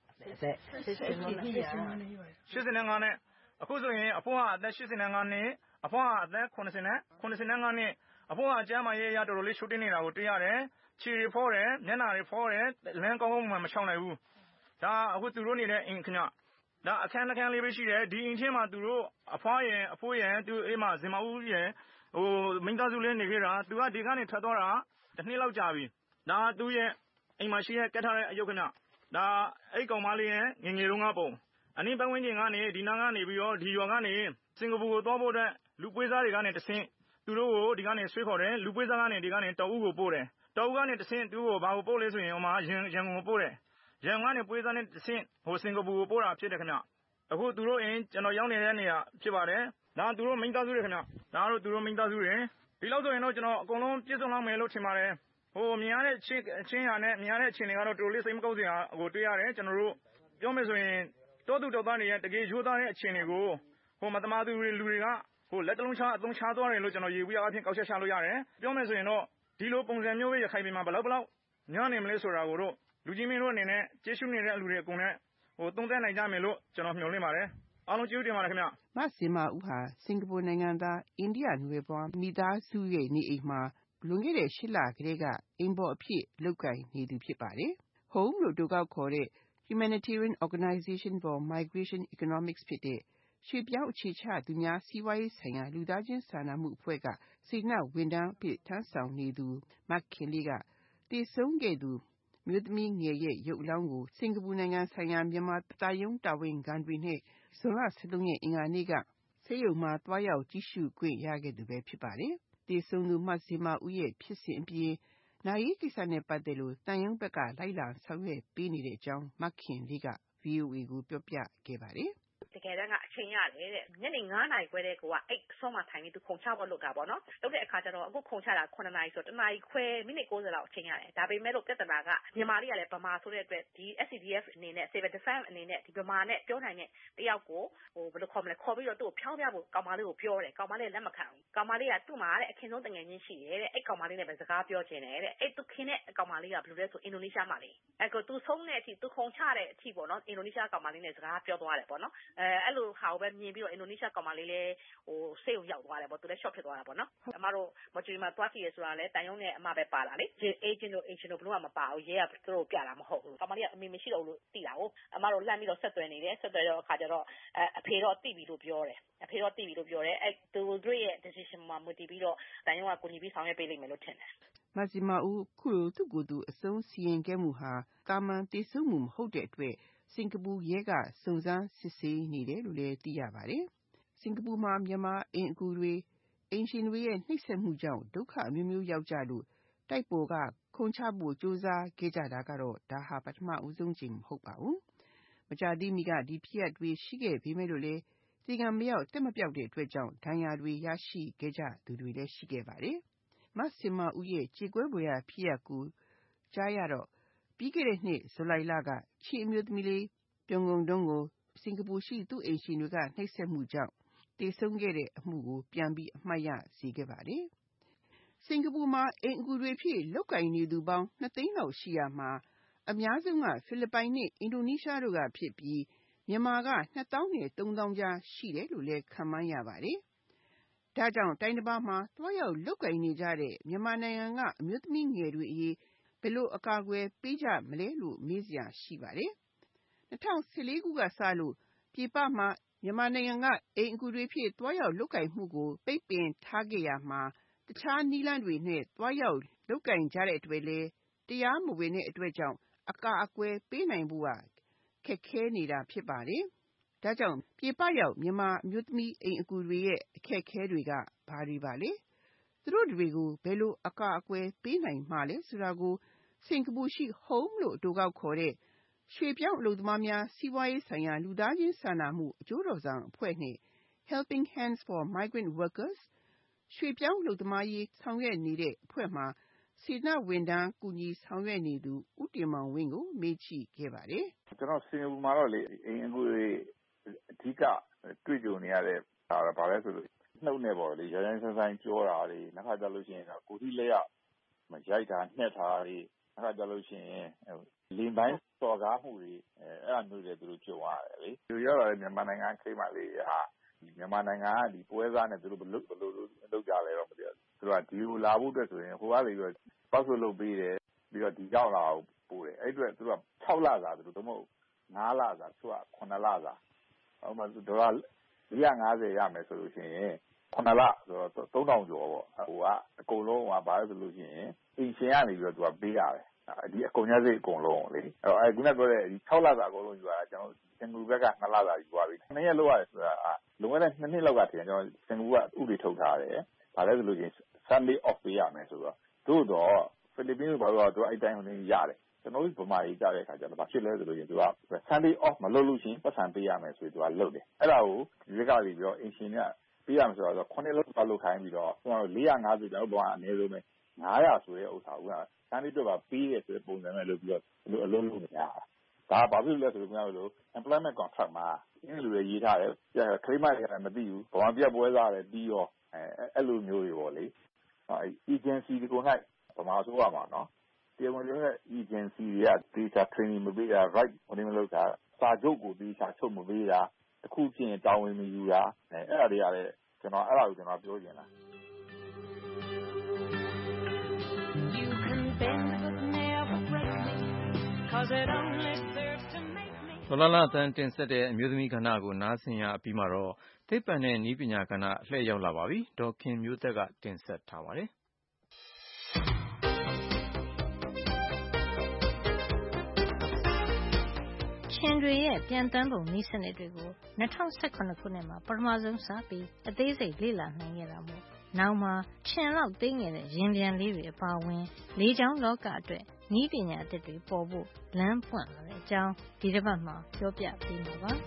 85နဲ့အခုဆိုရင်အဖိုးကအသက်85နှစ်အဖွားကအသက်85နှစ်အဖိုးကကျမ်းမာရေးရတော်တော်လေးရှုပ်တင်းနေတာကိုတွေ့ရတယ်ခြေတွေဖောတယ်မျက်နှာတွေဖောတယ်လမ်းကောင်းမှမချောင်းနိုင်ဘူးဒါအခုသူတို့နေတဲ့အိမ်ခင်ဗျဒါအခန်းလေးပဲရှိတယ်ဒီအိမ်ချင်းမှာသူတို့အဖွားရဲ့အဖိုးရဲ့သူအိမ်မှာဇင်မဦးရဲ့ဟိုမိသားစုလေးနေခဲ့တာသူကဒီကနေထွက်သွားတာတစ်နှစ်လောက်ကြာပြီဒါသူ့ရဲ့အိမ်မှာရှိတဲ့ကတ်ထားတဲ့အယုတ်ခဏဒါအဲ့ကောင်မလေးရဲ့ငယ်တုန်းကပုံအနည်းပတ်ဝန်းကျင်ကနေဒီနားကနေပြီးတော့ဒီရွာကနေစင်ကာပူကိုသွားဖို့တဲ့လူပွေးစားတွေကနေတဆင့်သူတို့ကိုဒီကနေဆွေးခေါ်တယ်လူပွေးစားကနေဒီကနေတောက်ဦးကိုပို့တယ်တောက်ဦးကနေတဆင့်သူ့ကိုဘာကိုပို့လဲဆိုရင်ဟိုမှာရန်ကုန်ကိုပို့တယ်ရန်ကုန်ကနေပွေးစားနဲ့တဆင့်ဟိုစင်ကာပူကိုပို့တာဖြစ်တယ်ခင်ဗျအခုသူတို့အိမ်ကျွန်တော်ရောက်နေတဲ့နေရာဖြစ်ပါတယ်ဒါသူတို့မိသားစုတွေခင်ဗျဒါတို့သူတို့မိသားစုတွေဒီလောက်ဆိုရင်တော့ကျွန်တော်အကုန်လုံးပြည့်စုံလောက်မယ်လို့ထင်ပါတယ်ဟိုမြင်ရတဲ့ချင်းဟာနဲ့မြင်ရတဲ့ချင်းတွေကတော့တော်တော်လေးစိတ်မကောင်းစရာဟိုတွေ့ရတယ်ကျွန်တော်တို့ပြောမယ်ဆိုရင်တောသူတော်သားတွေရဲ့တကယ်ရိုးသားတဲ့အခြေအနေကိုဟိုမတမာသူတွေလူတွေကဟိုလက်တလုံးချအသုံးချသွားတယ်လို့ကျွန်တော်ရေဘူးရအဖြစ်ကောက်ချက်ချလို့ရတယ်ပြောမယ်ဆိုရင်တော့ဒီလိုပုံစံမျိုးပဲရခိုင်ပြည်မှာဘလောက်ညံ့နေမလဲဆိုတာကိုတော့လူကြီးမင်းတို့အနေနဲ့ကျေးဇူးနေတဲ့လူတွေအကုန်နဲ့ဟိုသုံးသပ်နိုင်ကြမယ်လို့ကျွန်တော်မျှော်လင့်ပါတယ်အားလုံးကျေးဇူးတင်ပါတယ်ခင်ဗျမဇင်မာဦးဟာစင်ကာပူနိုင်ငံသားအိန္ဒိယနွယ်ဖွားမိသားစုရဲ့နေအိမ်မှာလွန်ခဲ့တဲ့8 လကတည်းကအိမ်ပေါ်အဖြစ်လုပ်ကိုင်နေသူဖြစ်ပါတယ် Home လို့တူကောက်ခေါ်တဲ့ Humanitarian Organization for Migration Economics ဖြစ်တဲ့ရွှေ့ပြောင်းအခြေချသူများစီးပွားရေးဆိုင်ရာလူသားချင်းစာနာမှုအဖွဲ့ကစေတနာဝန်ထမ်းအဖြစ်ထမ်းဆောင်နေသူမခင်လေးကတည်ဆုံးခဲ့သူမြို့သမီးငယ်ရဲ့ရုပ်အလောင်းကိုစင်ကာပူနိုင်ငံဆိုင်ရာမြန်မာတာယုံတာဝန်ခံတွေနဲ့ဇွန်လ 13 ရက်အင်္ဂါနေ့ကဆေးရုံမှာတွားရောက်ကြည့်ရှုခွင့်ရခဲ့သူပဲဖြစ်ပါတယ်တည်ဆုံးသူမဇင်မာဦးရဲ့ဖြစ်စဉ်အပြင်နာရေးကိစ္စနဲ့ပတ်သက်လို့တန်ယုံဘက်ကလိုက်လာဆောင်ရွက်ပေးနေတဲ့အကြောင်းမခင်လေးက VOA ကိုပြောပြခဲ့ပါတယ်တကယ်တမ်းကအချိန်ရတယ်တဲ့ညနေ9 နာရီခွဲတဲ့ကိုကအဲ့အဆုံးမှထိုင်ပြီးသူခုံချဖို့လုပ်တာပေါ့နော်လုပ်တဲ့အခါကျတော့အခုခုံချတာ9 နာရီဆို1 နာရီခွဲမိနစ် 60 လောက်အချိန်ရတယ်ဒါပေမဲ့လို့ပြဿနာကမြန်မာလေးကလည်းဗမာဆိုတဲ့အတွက်ဒီ SCDF အနေနဲ့ Civil Defense အနေနဲ့ဒီဗမာနဲ့ပြောနိုင်တဲ့တယောက်ကိုဟိုဘယ်လိုခေါ်မလဲခေါ်ပြီးတော့သူ့ကိုဖျောင်းပြဖို့ကောင်မလေးကိုပြောတယ်ကောင်မလေးလက်မခံဘူးကောင်မလေးကသူ့မှာတဲ့အခင်းဆုံးတငယ်ချင်းရှိတယ်တဲ့အဲ့ကောင်မလေးနဲ့ပဲစကားပြောချင်တယ်တဲ့အဲ့သူခင်တဲ့ကောင်မလေးကဘယ်လိုလဲဆိုအင်ဒိုနီးရှားမှာလေအဲ့ကိုသူဆုံးတဲ့အထိသူခုံချတဲ့အထိပေါ့နော်အင်ဒိုနီးရှားကောင်မလေးနဲ့စကားပြောသွားတယ်ပေါ့နော်အဲ့လိုဟာကိုပဲမြင်ပြီးတော့အင်ဒိုနီးရှားကောင်မလေးလည်းဟိုစိတ်ကိုရောက်သွားတယ်ပေါ့သူလည်း shock ဖြစ်သွားတာပေါ့နော်အမတို့မချူရီမှာသွားကြည့်ရဆိုတာလည်းတန်ယုံနဲ့အမပဲပါလာလေ agent တို့ဘယ်လိုမှမပါဘူးရဲကသူတို့ပြတာမဟုတ်ဘူးကောင်မလေးကအမေမရှိတော့ဘူးလို့သိတာကိုအမတို့လှမ်းပြီးတော့ဆက်သွယ်နေတယ်ဆက်သွယ်တော့အခါကျတော့အဖေတော့သိပြီလို့ပြောတယ်အဲ့သူတို့ရဲ့ decision မှာမူတည်ပြီးတော့တန်ယုံကကိုညီပြီးဆောင်ရွက်ပေးလိမ့်မယ်လို့ထင်တယ်မဇင်မာဦးခုလိုသူ့ကိုယ်သူအဆုံးစီရင်ခဲ့မှုဟာတာမန်တည်ဆုံမှုမဟုတ်တဲ့အတွက်စင်ကာပူရဲကစုံစမ်းစစ်ဆေးနေတယ်လို့လည်းသိရပါတယ်စင်ကာပူမှာမြန်မာအိမ်အကူတွေအိမ်ရှင်တွေရဲ့နှိပ်စက်မှုကြောင့်ဒုက္ခအမျိုးမျိုးရောက်ကြလို့တိုက်ပေါ်ကခုံချဖို့ကြိုးစားခဲ့ကြတာကတော့ဒါဟာပထမဦးဆုံးချိန်မဟုတ်ပါဘူးမကြာသေးမီကဒီဖြစ်ရပ်တွေရှိခဲ့ပေမဲ့လို့လည်းဒီကံမရောက်တက်မပြောက်တဲ့အတွက်ကြောင့်ဒဏ်ရာတွေရရှိခဲ့ကြသူတွေလည်းရှိခဲ့ပါတယ်မဇင်မာဦးရဲ့ကြေကွဲဖွယ်ရာဖြစ်ရပ်ကိုကြားရတော့ပြီးခဲ့တဲ့နှစ်ဇူလိုင်လကချီအမျိုးသမီးလေးပြုံကုန်တုံးကိုစင်ကာပူရှိသူ့အိမ်ရှင်တွေကနှိပ်စက်မှုကြောင့်တည်ဆုံးခဲ့တဲ့အမှုကိုပြန်ပြီးအမှတ်ရစေခဲ့ပါတယ်စင်ကာပူမှာအိမ်အကူတွေဖြစ်လုပ်ကိုင်နေသူပေါင်း2 သိန်းလောက်ရှိရမှာအများဆုံးကဖိလစ်ပိုင်နဲ့အင်ဒိုနီးရှားတို့ကဖြစ်ပြီးမြန်မာက2000နဲ့3000ကြားရှိတယ်လို့လည်းခန့်မှန်းရပါတယ်ဒါကြောင့်တိုင်းတစ်ပါးမှာတွားရောက်လုပ်ကိုင်နေကြတဲ့မြန်မာနိုင်ငံကအမျိုးသမီးငယ်တွေအရေးဘယ်လိုအကာအကွယ်ပေးကြမလဲလို့မေးစရာရှိပါတယ်2014 ခုကစလို့ပြည်ပမှာမြန်မာနိုင်ငံကအိမ်အကူတွေဖြစ်တွားရောက်လုပ်ကိုင်မှုကိုပိတ်ပင်ထားခဲ့ရမှာတခြားနည်းလမ်းတွေနဲ့တွားရောက်လုပ်ကိုင်ကြတဲ့အတွက်လည်းတရားမဝင်တဲ့အတွက်ကြောင့်အကာအကွယ်ပေးနိုင်ဖို့ခက်ခဲနေတာဖြစ်ပါတယ်ဒါကြောင့်ပြည်ပရောက်မြန်မာအမျိုးသမီးအိမ်အကူတွေရဲ့အခက်အခဲတွေကဘာတွေပါလဲသူတို့တွေကိုဘယ်လိုအကာအကွယ်ပေးနိုင်မှာလဲဆိုတာကိုစင်ကာပူရှိ Home လို့အတိုကောက်ခေါ်တဲ့ရွှေပြောင်းအလုပ်သမားများစီးပွားရေးဆိုင်ရာလူသားချင်းစာနာမှုအကျိုးတော်ဆောင်အဖွဲ့နဲ့ Helping Hands for Migrant Workers ရွှေပြောင်းအလုပ်သမားရေးဆောင်ရွက်နေတဲ့အဖွဲ့မှာစေတနာဝန်ထမ်းကူညီဆောင်ရွက်နေသူဦးတင်မောင်ဝင်းကိုမေးကြည့်ခဲ့ပါတယ်။ကျွန်တော်စင်ကာပူမှာတော့လေအိမ်အကူတွေအဓိကတွေ့ကြုံနေရတဲ့ဘာလဲဆိုလို့နှုတ်နဲ့ပေါ့လေရိုင်းဆိုင်ပြောတာတွေနောက်ခါကြလို့ရှိရင်ကိုကြီးလက်ရရိုက်တာနှက်တာတွေနောက်ခါကြလို့ရှိရင်လင်းပိုင်းစော်ကားမှုတွေအဲ့အမျိုးတွေသူတို့ကြုံရတယ်လေသူရောက်လာတဲ့မြန်မာနိုင်ငံခိမှလေးဟာမြန်မာနိုင်ငံကဒီပွဲစားနဲ့သူတို့ဘလို့လုပ်ကြလဲတော့မသိဘူးသူတို့ကဒီကိုလာဖို့အတွက်ဆိုရင်ဟိုကနေပြီးတော့ပတ်စုလုပ်ပေးတယ်ပြီးတော့ဒီရောက်လာအောင်ပို့တယ်အဲ့အတွက်သူတို့က6လစာသူတို့မဟုတ်9လစာသူက9လစာဟိုမှာဒေါ်လာ450ရမယ်ဆိုလို့ရှိရင်9လဆိုတော့3000ကျော်ပေါ့ဟိုကအကုန်လုံးကဘာလဲဆိုလို့ရှိရင်အင်ရှင်ကနေပြီးတော့သူကပေးရတယ်ဒီအကုန်ရစိတ်အကုန်လုံးလေအဲ့ခုနပြောတဲ့ဒီ6လစာအကုန်လုံးယူရတာကျွန်တော်စင်ကာပူဘက်က2လစာယူသွားပြီ2ရက်လောက်ရတယ်ဆိုတာလွန်ခဲ့တဲ့2နှစ်လောက်ကတည်းကကျွန်တော်စင်ကာပူကဥပဒေထုတ်ထားတယ်ဘာလဲဆိုလို့ရှိရင် Sunday off ပေးရမယ်ဆိုတော့တို့တော့ဖိလစ်ပင်းဘာလို့တော့အဲ့တိုင်းဟိုနေရတယ်ကျွန်တော်တို့ဗမာကြီးကြတဲ့အခါကျတော့ဘာဖြစ်လဲဆိုလို့ရင်သူက Sunday off မလုပ်လို့ရှိရင်ပတ်စံပေးရမယ်ဆိုပြီးသူကလုပ်တယ်အဲ့ဒါကိုဒီကလေးပြီးတော့အင်ရှင်ကပေးရမယ်ဆိုတော့9လောက်ပတ်လုပ်ခိုင်းပြီးတော့ကျွန်တော်450ကျော်တော့အနည်းဆုံးပဲ900ဆိုတဲ့ဥစ္စာကSunday တော့ပေးရဆိုတဲ့ပုံစံနဲ့လုပ်ပြီးတော့အလုပ်လုပ်နေရတာဒါဘာဖြစ်လဲဆိုတော့ကျွန်တော်တို့ employment contract မှာအင်းလူတွေရေးထားတယ်ခရိမတွေကလည်းမသိဘူးဘာမှပြပွဲစားတယ်ပြီးရောအဲ့လိုမျိုးတွေပေါ့လေagency တွေကိုနိုင်ဗမာဆိုရမှာနော်တရားဝင်တဲ့ agency တွေက data training မပေးတာ right ဟိုနေမလုပ်တာစာချုပ်ကိုပေးစာချုပ်မပေးတာတခုချင်းတာဝန်မယူတာအဲ့ဒါတွေကလည်းကျွန်တော်အဲ့ဒါကိုကျွန်တော်ပြောချင်တာဒေါ်လာလာတန်တင်ဆက်တဲ့အမျိုးသမီးကဏ္ဍကိုနားဆင်ရပြီးမှတော့သိပ္ပံနဲ့နည်းပညာကဏ္ဍလှည့်ရောက်လာပါပြီဒေါ်ခင်မျိုးသက်ကတင်ဆက်ထားပါတယ်ခြင်တွေရဲ့ပြန်တန်းပုံနည်းစနစ်တွေကို2018ခုနှစ်မှာပထမဆုံးစပြီးအသေးစိတ်လေ့လာနိုင်ခဲ့တာမို့နောက်မှာခြင်လောက်သေးငယ်တဲ့ရင်ပြန်လေးတွေအပါအဝင်လေကြောင်းလောကအတွက်နည်းပညာအသစ်တွေပေါ်ဖို့လမ်းပွင့်လာတဲ့အကြောင်းဒီတစ်ပတ်မှာပြောပြပေးမှာပါ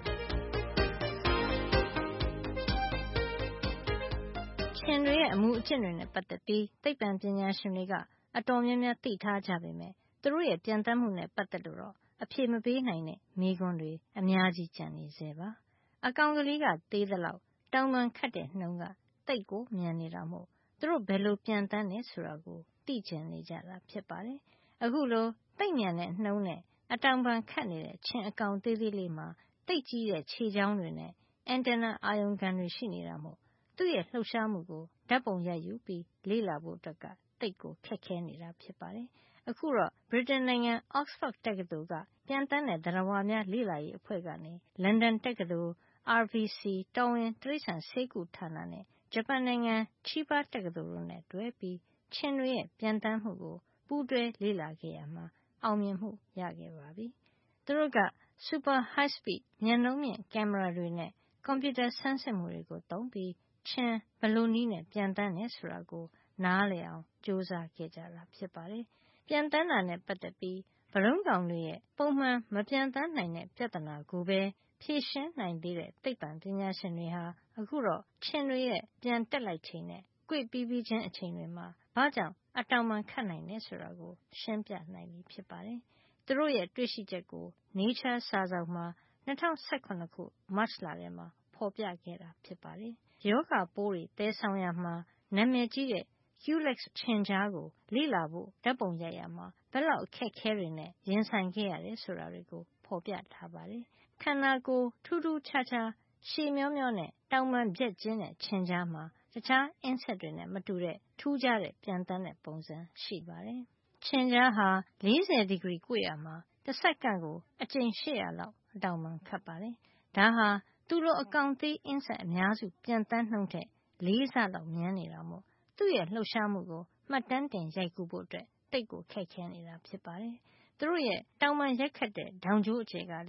ခြင်တွေရဲ့အမှုအကျင့်တွေနဲ့ပတ်သက်ပြီးသိပ္ပံပညာရှင်တွေကအတော်များများသိထားကြပေမဲ့သူတို့ရဲ့ပြန်တန်းမှုနဲ့ပတ်သက်လို့တော့အဖြေမပေးနိုင်တဲ့မေးခွန်းတွေအများကြီးကျန်နေသေးပါအကောင်ကလေးကသေးသလောက်တောင်ပံခတ်တဲ့နှုန်းကတိတ်ကိုမြန်နေတာမို့သူတို့ဘယ်လိုပြန်တန်းနေဆိုတာကိုသိကျင်နေကြတာဖြစ်ပါတယ်အခုလိုတိတ်မြန်တဲ့နှုန်းနဲ့အတောင်ပံခတ်နေတဲ့ခြင်အကောင်သေးသေးလေးမှာတိတ်ကြီးတဲ့ခြေချောင်းတွေနဲ့အန်တင်နာအာရုံခံတွေရှိနေတာမို့သူ့ရဲ့လှုပ်ရှားမှုကိုဓာတ်ပုံရိုက်ယူပြီးလေ့လာဖို့အတွက်ကတိတ်ကိုခက်ခဲနေတာဖြစ်ပါတယ်အခုတော့ဗြိတိန်နိုင်ငံ Oxford တက္ကသိုလ်ကပြန်တန်းတဲ့သတ္တဝါများလေ့လာရေးအဖွဲ့ကနေလန်ဒန်တက္ကသိုလ် RVC တော်ဝင်တိရစ္ဆာန်ဆေးကုဌာနနဲ့ဂျပန်နိုင်ငံ Chiba တက္ကသိုလ်တို့နဲ့တွဲပြီးခြင်တွေရဲ့ပြန်တန်းမှုကိုပူးတွဲလေ့လာခဲ့ရမှာအောင်မြင်မှုရခဲ့ပါပြီ။သူတို့က Super High Speed မြန်နှုန်းမြင့်ကင်မရာတွေနဲ့ကွန်ပြူတာဆန်းစစ်မှုတွေကိုသုံးပြီးခြင်ဘယ်လိုနည်းနဲ့ပြန်တန်းတယ်ဆိုတာကိုနားလည်အောင်ကြိုးစားခဲ့ကြတာဖြစ်ပါတယ်။ပြန်တန်းတာနဲ့ပတ်သက်ပြီးဘရုံးကောင်တွေရဲ့ပုံမှန်မပြန်တန်းနိုင်တဲ့ပြဿနာကိုပဲဖြေရှင်းနိုင်သေးတဲ့သိပ္ပံပညာရှင်တွေဟာအခုတော့ခြင်တွေရဲ့ပြန်တက်လိုက်ချိန်နဲ့ကွေ့ပြီးချင်းအချိန်တွေမှာဘာကြောင့်အတောင်ပံခတ်နိုင်တယ်ဆိုတာကိုရှင်းပြနိုင်ပြီဖြစ်ပါတယ်။သူတို့ရဲ့တွေ့ရှိချက်ကို Nature စာစောင်မှာ2018ခုမတ်လထဲမှာဖော်ပြခဲ့တာဖြစ်ပါတယ်။ယောဂပိုးတွေသယ်ဆောင်ရမှာနာမည်ကြီးတဲ့ Culex ခြင်ကြားကိုလေ့လာဖို့ဓာတ်ပုံရိုက်ရမှာဘယ်လောက်အခက်ခဲတွေနဲ့ရင်ဆိုင်ခဲ့ရတယ်ဆိုတာတွေကိုဖော်ပြထားပါတယ်။ခန္ဓာကိုယ်ထူးထူးခြားခြားရှည်မျောမျောနဲ့တောင်ပံပြက်ကျင်းတဲ့ခြင်ကြားမှာတခြား insect တွေနဲ့မတူတဲ့ထူးခြားတဲ့ပြန်တန်းတဲ့ပုံစံရှိပါတယ်။ခြင်ကြားဟာ40ဒီဂရီကွေ့ရမှာတစ်စက္ကန့်ကိုအကြိမ်800လောက်အတောင်ပံခတ်ပါတယ်။ဒါဟာသူ့လိုအကောင်သေး insect အများစုပြန်တန်းနှုန်းထက်4 ဆလောက်မြန်နေတာမို့သူ့ရဲ့လှုပ်ရှားမှုကိုမှတ်တမ်းတင်ရိုက်ကူးဖို့တိတ်ကိုခက်ခဲနေတာဖြစ်ပါတယ်။သူတို့ရဲ့တောင်ပံရိုက်ခတ်တဲ့ဒေါင်ကြိုးအကျယ်ကလည်း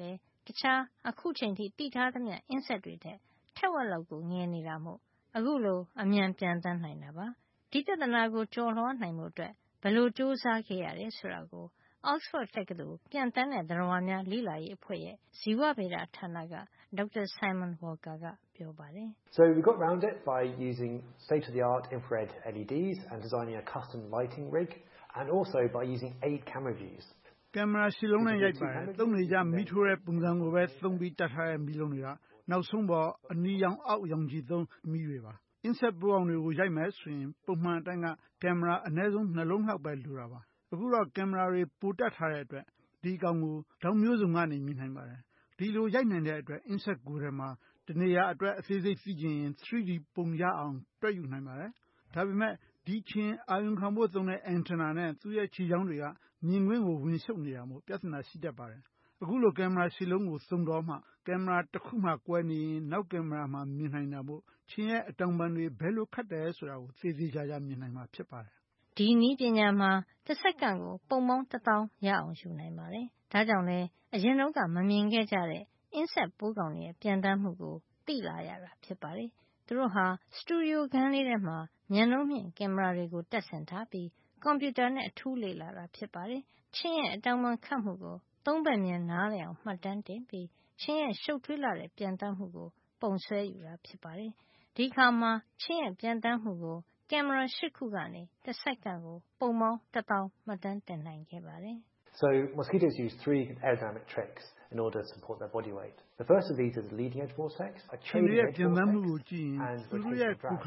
တခြားအခုချိန်ထိသိထားသမျှ insect တွေထက်ထက်ဝက်လောက်ကိုငယ်နေတာမို့အခုလိုအမြန်ပြန်တန်းနိုင်တာပါ။ဒီပြဿနာကိုကျော်လွှားနိုင်မှုအတွက်ဘယ်လိုစ조사ခဲ့ရတယ်ဆိုတာကို Oxford တက္ကသိုလ်ပြန်တန်းတဲ့သတ္တဝါများလေ့လာရေးအဖွဲ့ရဲ့ဇီဝဗေဒဌာနက Dr. Simon Walker ကပြောပါတယ်။ So we got round it by using state-of-the-art infrared LEDs and designing a custom lighting rig and also by using 8 camera views. ကင်မရာရှစ်လုံးနဲ့ရိုက်ပါတယ်။သုံးနေကြမီးထိုးတဲ့ပုံစံကိုပဲသုံးပြီးတတ်ထားတဲ့မီးလုံးတွေကနောက်ဆုံးပေါ်အနီရောင်အောက်ရောင်ခြည်သုံးမီးတွေပါ။ insect ပိုးကောင်တွေကိုရိုက်မယ်ဆိုရင်ပုံမှန်အတိုင်းကကင်မရာအနည်းဆုံး2လုံးလောက်ပဲလိုတာပါ။အခုတော့ကင်မရာတွေပိုတက်ထားတဲ့အတွက်ဒီကောင်ကိုဓာတ်မျိုးစုံကနေမြင်နိုင်ပါတယ်။ဒီလိုရိုက်နိုင်တဲ့အတွက် insect ကိုယ်ထဲမှာတနေရာအတွက်အသေးစိတ်သိချင်ရင် 3D ပုံရအောင်တွက်ယူနိုင်ပါတယ်။ဒါပေမဲ့ဒီချင်းအာယုံခံဖို့သုံးတဲ့ antenna နဲ့သူ့ရဲ့ခြေချောင်းတွေကမြင်ကွင်းကိုဝင်ရှုပ်နေတာမို့ပြဿနာရှိတတ်ပါတယ်။အခုလိုကင်မရာရှစ်လုံးကိုသုံးတော့မှကင်မရာတစ်ခုမှကွဲနေရင်နောက်ကင်မရာမှာမြင်နိုင်တာမို့ချင်းရဲ့အတောင်ပံတွေဘယ်လိုခတ်တယ်ဆိုတာကိုသေသေးချာချာမြင်နိုင်မှာဖြစ်ပါတယ်။ဒီနည်းပညာမှာတစ်စက္ကန့်ကိုပုံပေါင်း1000ရအောင်ယူနိုင်ပါတယ်။ဒါကြောင့်လဲအရင်တော့ကမမြင်ခဲ့ကြတဲ့ insect ပိုးကောင်တွေရဲ့ပြန်တန်းမှုကိုသိလာရတာဖြစ်ပါတယ်။သူတို့ဟာစတူဒီယိုခန်းလေးထဲမှာဉာဏ်လုံးမြင့်ကင်မရာတွေကိုတပ်ဆင်ထားပြီးကွန်ပြူတာနဲ့အထူးလေ့လာတာဖြစ်ပါတယ်။ချင်းရဲ့အတောင်ပံခတ်မှုကို3ဘက်မြင်နားလည်အောင်မှတ်တမ်းတင်ပြီးချင်းရဲ့ရှုပ်ထွေးလာတဲ့ပြန်တန်းမှုကိုပုံဆွဲယူတာဖြစ်ပါတယ်။ဒီအခါမှာချင်းရဲ့ပြန်တန်းမှုကိုကင်မရာ8ခုကနေတစ်စက္ကန့်ကိုပုံပေါင်း1000မှတ်တမ်းတင်နိုင်ခဲ့ပါတယ်။ So mosquitoes use 3 aerodynamic tricks in order to support their body weight. The first of these is the leading edge vortex, a trailing edge vortex, and the rotating vortex.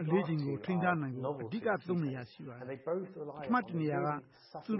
And they both rely on the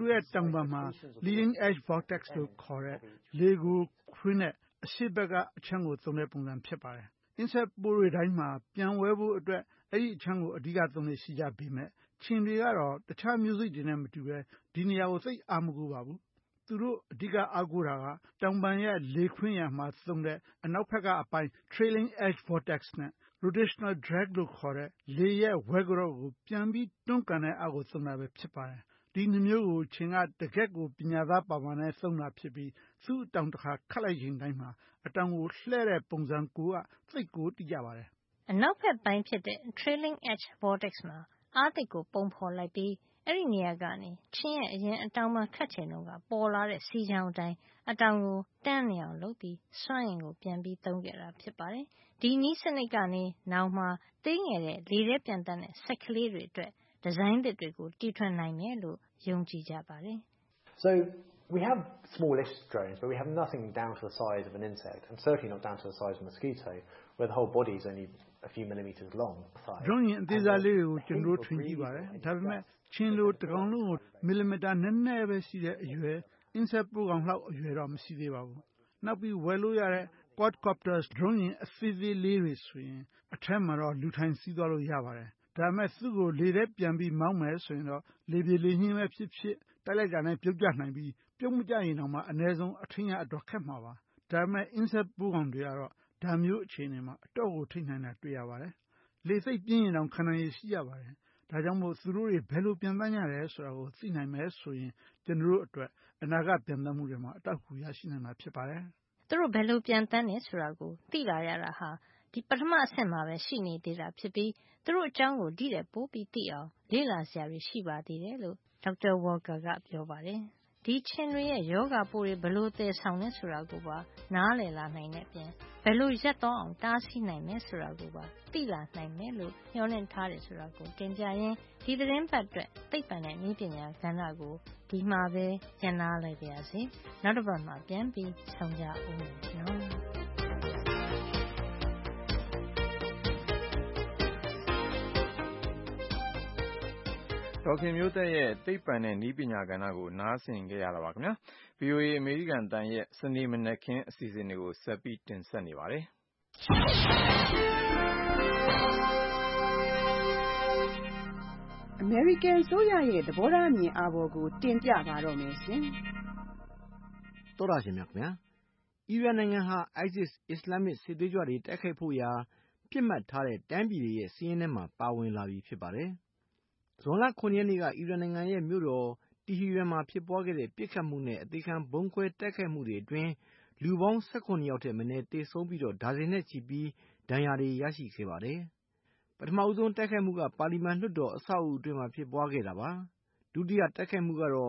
leading edge vortex လို့ခေါ်တဲ့လေကိုခွင်းနဲ့အရှိဘက်ကအချမ်းကိုသုံးတဲ့ပုံစံဖြစ်ပါတယ်။ insect ပိုးတွေတိုင်းမှာပြန်ဝဲဖို့အတွက်အဲ့ဒီအချမ်းကိုအဓိကသုံးနေရှိကြပေမဲ့ချင်းတွေကတော့တခြားမျိုးစိတ်တွေနဲ့မတူပဲဒီနေရာကိုသိအားမကိုပါဘူး။သူတို့အဓိကအားကိုတာကတောင်ပံရဲ့လေခွင်းရံမှာသုံးတဲ့အနောက်ဘက်ကအပိုင်း trailing edge vortex နဲ့ rotational drag လို့ခေါ်တဲ့လေရဲ့ဝဲကြောကိုပြန်ပြီးတွန်းကန်တဲ့အားကိုသုံးတာပဲဖြစ်ပါတယ်။ဒီနှမျိုးကိုချင်းကတကက်ကိုပညာသားပါပါနဲ့သုံးတာဖြစ်ပြီးသူ့အတောင်တစ်ခါခတ်လိုက်ရင်တိုင်းမှာအတောင်ကိုလှဲ့တဲ့ပုံစံကိုကသိကိုတိကျပါတယ်။အနောက်ဘက်ပိုင်းဖြစ်တဲ့ trailing edge vortex မှာအားသိကိုပုံဖော်လိုက်ပြီးအဲ့ဒီနေရာကနေချင်းရဲ့အရင်အတောင်မှခတ်ချိန်တော့ကပေါ်လာတဲ့စီချောင်းတိုင်းအတောင်ကိုတန်းနေအောင်လုပ်ပြီးစွမ်းအင်ကိုပြန်ပြီးသုံးခဲ့တာဖြစ်ပါတယ်။ဒီနည်းစနစ်ကနေနောက်မှာသေးငယ်တဲ့လေထဲပြန်တန်းတဲ့စက်ကလေးတွေအတွက်ဒီဇိုင်းသစ်တွေကိုတီထွင်နိုင်မယ်လို့ယုံကြည်ကြပါတယ်။ So we have smallish drones, but we have nothing down to the size of an insect, and certainly not down to the size of a mosquito, where the whole body is only a few millimeters long. Drone အသေးစားလေးကိုကျွန်တော်ထွင်ကြည့်ပါတယ်။ဒါပေမဲ့ချင်းလိုတကောင်လုံးကိုမီလီမီတာနည်းနည်းပဲရှိတဲ့အရွယ် insect ပိုးကောင်လောက်အရွယ်တော့မရှိသေးပါဘူး။နောက်ပြီးဝယ်လို့ရတဲ့ quadcopters drone အသေးသေးလေးတွေဆိုရင်အထက်မှာတော့လူထိုင်စီးသွားလို့ရပါတယ်။ဒါပေမဲ့သူ့ကိုလေထဲပြန်ပြီးမောင်းမယ်ဆိုရင်တော့လေပြေလေညှင်းပဲဖြစ်ဖြစ်တိုက်လိုက်တာနဲ့ပြုတ်ကျနိုင်ပြီးပြုတ်မကျရင်တော့မှအနည်းဆုံးအထင်ရအတော်ခက်မှာပါ။ဒါပေမဲ့ insect ပိုးကောင်တွေကတော့ဒါမျိုးအခြေအနေမှာအတော့ကိုထိနိုင်တာတွေ့ရပါတယ်။လေစိတ်ပြင်းရင်တော့ခန္ဓာရည်ရှိရပါတယ်။ဒါကြောင့်မို့သူတို့တွေဘယ်လိုပြန်တန်းရတယ်ဆိုတာကိုသိနိုင်မယ်ဆိုရင်ကျွန်တော်တို့အတွက်အနာဂတ်ပြန်တန်းမှုတွေမှာအထောက်အကူရရှိနိုင်မှာဖြစ်ပါတယ်။သူတို့ဘယ်လိုပြန်တန်းတယ်ဆိုတာကိုသိလာရတာဟာဒီပထမအဆင့်မှာပဲရှိနေသေးတာဖြစ်ပြီးသူတို့အကြောင်းကိုဒီတဲ့ပို့ပြီးသိအောင်လေ့လာစရာတွေရှိပါသေးတယ်လို့ Dr. Walker ကပြောပါတယ်။ဒီချင်းတွေရဲ့ယောဂပိုးတွေဘယ်လိုသယ်ဆောင်လဲဆိုတာကိုပါနားလည်လာနိုင်တဲ့အပြင်ဘယ်လိုရက်တော့အောင်တားဆီးနိုင်မယ်ဆိုတာကိုပါသိလာနိုင်မယ်လို့ညွှန်လင့်ထားတယ်ဆိုတာကိုတင်ပြရင်းဒီသတင်းပတ်အတွက်သိပ္ပံနဲ့နည်းပညာကဏ္ဍကိုဒီမှာပဲညှနာလိုက်ပါရစေ။နောက်တစ်ပတ်မှာပြန်ပြီးဆုံကြအောင်နော်။ဒေါက်ခင်မျိုးသက်ရဲ့သိပ္ပံနဲ့နည်းပညာကဏ္ဍကိုနားဆင်ခဲ့ရတာပါခင်ဗျာ။ VOA အမေရိကန်အသံရဲ့စနေမနက်ခင်းအစီအစဉ်တွေကိုဆက်ပြီးတင်ဆက်နေပါတယ်။ American ဆိုရရဲ့သဘောထားအမြင်အာဘော်ကိုတင်ပြပါတော့မယ်ရှင်။တော်ရရှင်များခင်ဗျာ။အီရန်နိုင်ငံဟာ ISIS အစ္စလာမစ်စစ်သွေးကြွတွေတိုက်ခိုက်ဖို့ရာပြစ်မှတ်ထားတဲ့တန်းပြည်တွေရဲ့စီးရင်ထဲမှာပါဝင်လာပြီဖြစ်ပါတယ်။ဇွန်လ 9 ရက်နေ့ကအီရန်နိုင်ငံရဲ့မြို့တော်တီဟီရန်မှာဖြစ်ပွားခဲ့တဲ့ပစ်ခတ်မှုနဲ့အသေးခံဗုံးခွဲတိုက်ခိုက်မှုတွေအတွင်းလူပေါင်း17 ယောက်ထက်မနည်းသေဆုံးပြီးဒါဇင်နဲ့ချီပြီးဒဏ်ရာတွေရရှိခဲ့ပါတယ်။ပထမဆုံးတိုက်ခိုက်မှုကပါလီမန်လွှတ်တော်အဆောက်အဦအတွင်းမှာဖြစ်ပွားခဲ့တာပါ။ဒုတိယတိုက်ခိုက်မှုကတော့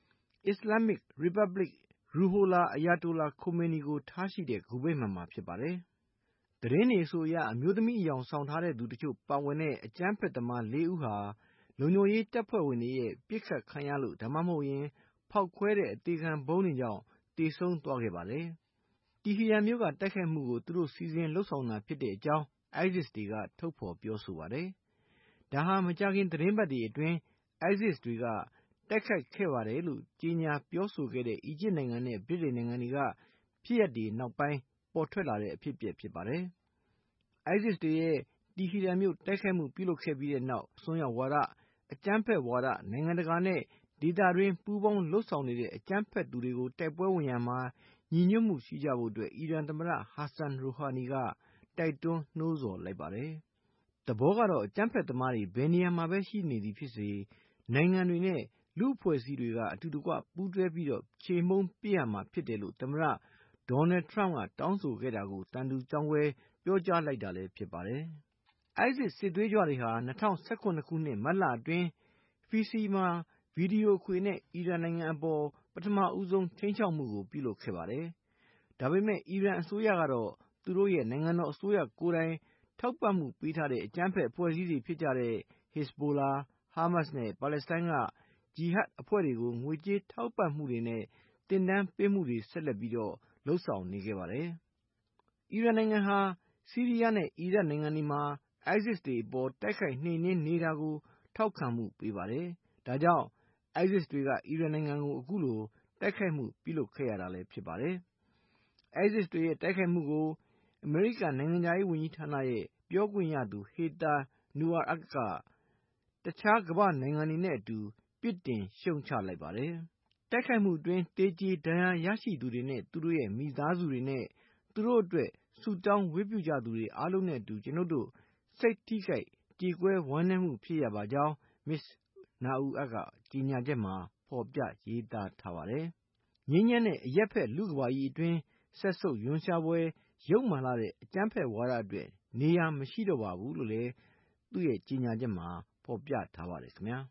Islamic Republic Ruhollah Ayatollah Khomeini ကိုထားရှိတဲ့ဂူဗိမ္မာန်မှာဖြစ်ပါတယ်။သတင်းတွေအဆိုအရအမျိုးသမီးအယောင်ဆောင်ထားတဲ့သူတချို့ပါဝင်တဲ့အကြမ်းဖက်သမား 4 ဦးဟာလုံခြုံရေးတပ်ဖွဲ့ဝင်တွေရဲ့ပစ်ခတ်ခံရလို့ဒါမှမဟုတ်ရင်ဖောက်ခွဲတဲ့အသေခံဗုံးတွေကြောင့်သေဆုံးသွားခဲ့ပါတယ်။တီဟီရန်မြို့ကတိုက်ခိုက်မှုကိုသူတို့စီစဉ်လုပ်ဆောင်တာဖြစ်တဲ့အကြောင်း ISIS တွေကထုတ်ဖော်ပြောဆိုပါတယ်။ဒါဟာမကြာခင်သတင်းပတ်တွေအတွင်း ISIS တွေကတိုက်ခိုက်ခဲ့ပါတယ်လို့ကြေညာပြောဆိုခဲ့တဲ့ အီဂျစ်နိုင်ငံနဲ့ဗြိတိန်နိုင်ငံတွေကဖြစ်ရပ်တွေနောက်ပိုင်းပေါ်ထွက်လာတဲ့အဖြစ်အပျက်ဖြစ်ပါတယ်။ ISIS တွေရဲ့တီဟီရန်မြို့တိုက်ခိုက်မှုပြုလုပ်ခဲ့ပြီးတဲ့နောက်အစွန်းရောက်ဝါဒအကြမ်းဖက်ဝါဒနိုင်ငံတကာနဲ့ဒေသတွင်းပူးပေါင်းလှုပ်ဆောင်နေတဲ့အကြမ်းဖက်သူတွေကိုတိုက်ပွဲဝင်ရမှာညီညွတ်မှုရှိကြဖို့အတွက်အီရန်သမ္မတ Hassan Rouhani ကတိုက်တွန်းနှိုးဆော်လိုက်ပါတယ်။သဘောကတော့အကြမ်းဖက်သမားတွေဘယ်နေရာမှာပဲရှိနေသည်ဖြစ်စေနိုင်ငံတွေနဲ့လူ့အဖွဲ့အစည်းတွေကအတူတကွပူးတွဲပြီးချေမှုန်းပစ်ရမှာဖြစ်တယ်လို့သမ္မတ Donald Trump ကတောင်းဆိုခဲ့တာကိုသံတူကြောင်းခွဲပြောကြားလိုက်တာလည်းဖြစ်ပါတယ်။ ISIS စစ်သွေးကြွတွေဟာ2017 ခုနှစ်မတ်လအတွင်း Fiji မှာဗီဒီယိုအခွေနဲ့အီရန်နိုင်ငံအပေါ်ပထမဦးဆုံးခြိမ်းခြောက်မှုကိုပြုလုပ်ခဲ့ပါတယ်။ဒါပေမဲ့အီရန်အစိုးရကတော့သူတို့ရဲ့နိုင်ငံတော်အစိုးရကိုယ်တိုင်ထောက်ပံ့မှုပေးထားတဲ့အကြမ်းဖက်အဖွဲ့အစည်းတွေဖြစ်ကြတဲ့ Hezbollah, Hamas နဲ့ပါလက်စတိုင်းကဂျီဟတ်အဖွဲ့တွေကိုငွေကြေးထောက်ပံ့မှုတွေနဲ့သင်တန်းပေးမှုတွေဆက်လက်ပြီးလုပ်ဆောင်နေခဲ့ပါတယ်။အီရန်နိုင်ငံဟာဆီးရီးယားနဲ့အီရတ်နိုင်ငံတွေမှာ ISIS တွေအပေါ်တိုက်ခိုက်နှိမ်နင်းနေတာကိုထောက်ခံမှုပေးပါတယ်။ဒါကြောင့် ISIS တွေကအီရန်နိုင်ငံကိုအခုလိုတိုက်ခိုက်မှုပြုလုပ်ခဲ့ရတာလည်းဖြစ်ပါတယ်။ ISIS တွေရဲ့တိုက်ခိုက်မှုကိုအမေရိကန်နိုင်ငံခြားရေးဝန်ကြီးဌာနရဲ့ပြောခွင့်ရသူ Heather Nauert ကတခြားကမ္ဘာ့နိုင်ငံတွေနဲ့အတူပြစ်တင်ရှုတ်ချလိုက်ပါတယ်။တိုက်ခိုက်မှုအတွင်းသေကြေဒဏ်ရာရရှိသူတွေနဲ့သူတို့ရဲ့မိသားစုတွေနဲ့သူတို့အတွက်ဆုတောင်းဝတ်ပြုကြသူတွေအားလုံးနဲ့အတူကျွန်ုပ်တို့စိတ်ထိခိုက်ကြေကွဲဝမ်းနည်းမှုဖြစ်ရပါကြောင်း Ms. Nauert ကကြေညာချက်မှာဖော်ပြရေးသားထားပါတယ်။ငြိမ်းချမ်းတဲ့အရပ်ဖက်လူ့ကမ္ဘာကြီးအတွင်းစက်ဆုပ်ရွံရှာဖွယ်ယုတ်မာလှတဲ့အကြမ်းဖက်ဝါဒအတွက်နေရာမရှိတော့ပါဘူးလို့လည်းသူ့ရဲ့ကြေညာချက်မှာဖော်ပြထားပါတယ်ခင်ဗျာ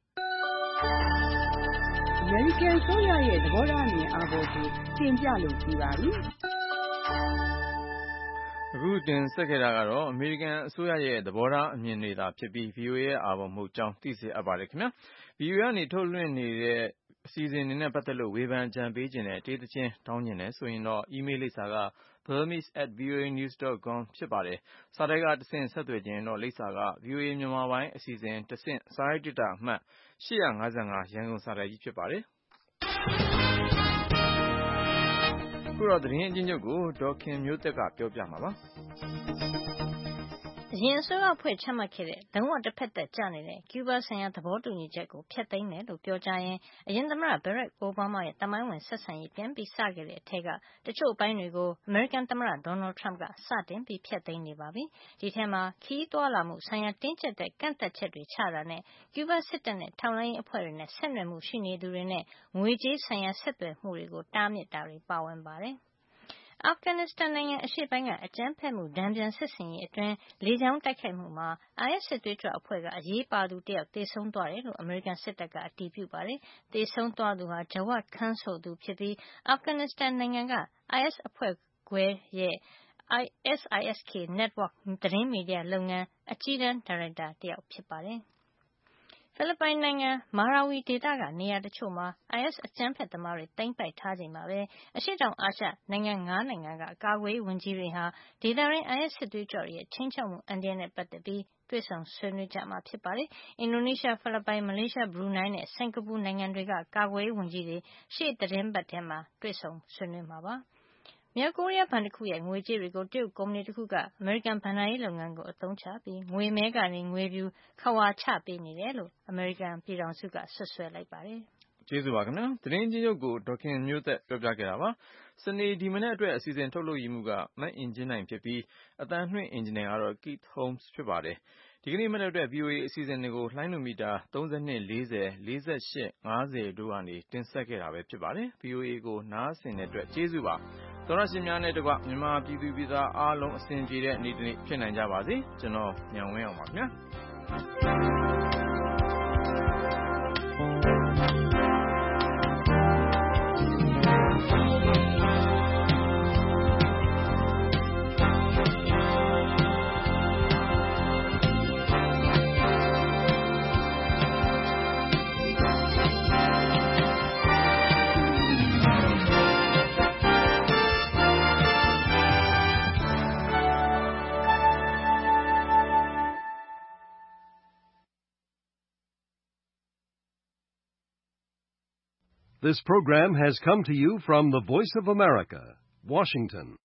။အမေရိကန်ဆိုရရဲ့သဘောထားအမြင်အာဘော်ကိုတင်ပြလို့ပြပါပြီ။အခုတင်ဆက်ခဲ့တာကတော့အမေရိကန်အစိုးရရဲ့သဘောထားအမြင်တွေသာဖြစ်ပြီး VOA ရဲ့အာဘော်မဟုတ်ကြောင်းသိစေအပ်ပါတယ်ခင်ဗျာ။ VOA ကနေထုတ်လွှင့်နေတဲ့အစီအစဉ်တွေနဲ့ပတ်သက်လို့ဝေဖန်ကြံပေးခြင်းနဲ့တေးသချင်းတောင်းခြင်းနဲ့ဆိုရင်တော့ email လိပ်စာက burmese@voanews.com ဖြစ်ပါတယ်။စာတိုက်ကတဆင့်ဆက်သွယ်ခြင်းတော့လိပ်စာက VOA မြန်မာပိုင်းအစီအစဉ်တဆင့်စာရိုက်တစ်တာအမှတ်855ရန်ကုန်စာတိုက်ကြီးဖြစ်ပါတယ်။ခုတော့သတင်းအချင်းချုပ်ကိုဒေါ်ခင်မျိုးသက်ကပြောပြမှာပါ။အရင်အစိုးရအဖွဲ့ချမှတ်ခဲ့တဲ့လုံးဝတစ်ဖက်သက်ကျနေတဲ့ကျူးဘားဆိုင်ရာသဘောတူညီချက်ကိုဖျက်သိမ်းမယ်လို့ပြောကြားရင်းအရင်သမ္မတ Barack Obama ရဲ့သမိုင်းဝင်ဆက်ဆံရေးပြန်ပြီးစခဲ့တဲ့အထက်ကတချို့အပိုင်းတွေကိုအမေရိကန်သမ္မတ Donald Trump ကစတင်ပြီးဖျက်သိမ်းနေပါပြီ။ဒီထဲမှာခရီးသွားလာမှုဆိုင်ရာတင်းကျပ်တဲ့ကန့်သတ်ချက်တွေချတာနဲ့ကျူးဘားစစ်တပ်နဲ့ထောက်လှမ်းရေးအဖွဲ့တွေနဲ့ဆက်နွယ်မှုရှိနေသူတွေနဲ့ငွေကြေးဆိုင်ရာဆက်သွယ်မှုတွေကိုတားမြစ်တာတွေပါဝင်ပါတယ်။အာဖဂန်နစ္စတန်နိုင်ငံအရှေ့ပိုင်းကအကြမ်းဖက်မှုတန်ပြန်စစ်ဆင်ရေးအတွင်းလေကြောင်းတိုက်ခိုက်မှုမှာ IS စစ်သွေးကြွအဖွဲ့ကအရေးပါသူတယောက်သေဆုံးသွားတယ်လို့အမေရိကန်စစ်တပ်ကအတည်ပြုပါတယ်။သေဆုံးသွားသူဟာ Jawad Khan ဆိုသူဖြစ်ပြီးအာဖဂန်နစ္စတန်နိုင်ငံက IS အဖွဲ့ခွဲရဲ့ SISK Network သတင်းမီဒီယာလုပ်ငန်းအကြီးတန်းဒါရိုက်တာတယောက်ဖြစ်ပါတယ်။ဖိလစ်ပိုင်နိုင်ငံ Marawi ဒေသကနေရာတချို့မှာ IS အကြမ်းဖက်သမားတွေသိမ်းပိုက်ထားချိန်မှာပဲအရှေ့တောင်အာရှနိုင်ငံ5နိုင်ငံကကာကွယ်ရေးဝန်ကြီးတွေဟာဒေသတွင်း IS စစ်သွေးကြွတွေရဲ့ခြိမ်းခြောက်မှုအန္တရာယ်နဲ့ပတ်သက်ပြီးတွေ့ဆုံဆွေးနွေးကြမှာဖြစ်ပါတယ်။အင်ဒိုနီးရှား၊ဖိလစ်ပိုင်၊မလေးရှား၊ဘရူနိုင်းနဲ့စင်ကာပူနိုင်ငံတွေကကာကွယ်ရေးဝန်ကြီးတွေရှေ့သီတင်းပတ်ထဲမှာတွေ့ဆုံဆွေးနွေးမှာပါ။မြောက်ကိုရီးယားဘဏ်တခုရဲ့ငွေကြေးတွေကိုတရုတ်ကုမ္ပဏီတခုကအမေရိကန်ဘဏ္ဍာရေးလုပ်ငန်းကိုအသုံးချပြီးငွေမဲကနေငွေဖြူခဝါချပေးနေတယ်လို့အမေရိကန်ပြည်ထောင်စုကစွပ်စွဲလိုက်ပါတယ်။ကျေးဇူးပါခင်ဗျာ။သတင်းချင်းချုပ်ကိုဒေါ်ခင်မျိုးသက်ပြောပြခဲ့တာပါ။စနေဒီမနေ့အတွက်အစီအစဉ်ထုတ်လုပ်ရေးမှုကမအင်ဂျင်နိုင်ဖြစ်ပြီးအသံလွှင့်အင်ဂျင်နီယာကတော့ Keith Holmes ဖြစ်ပါတယ်။ဒီကနေ့မနက်အတွက် VOA အစီအစဉ်တွေကိုလှိုင်းလူမီတာ32 40 48 50တို့ကနေတင်ဆက်ခဲ့တာပဲဖြစ်ပါတယ်။ VOA ကိုနားဆင်တဲ့အတွက်ကျေးဇူးပါ။သောရရှင်များနဲ့တကွမြန်မာပြည်သူပြည်သားအားလုံးအစဉ်ပြေတဲ့နေ့တစ်နေ့ဖြစ်နိုင်ကြပါစေ။ကျွန်တော်ညံဝင်းအောင်ပါခင်ဗျာ။ This program has come to you from the Voice of America, Washington.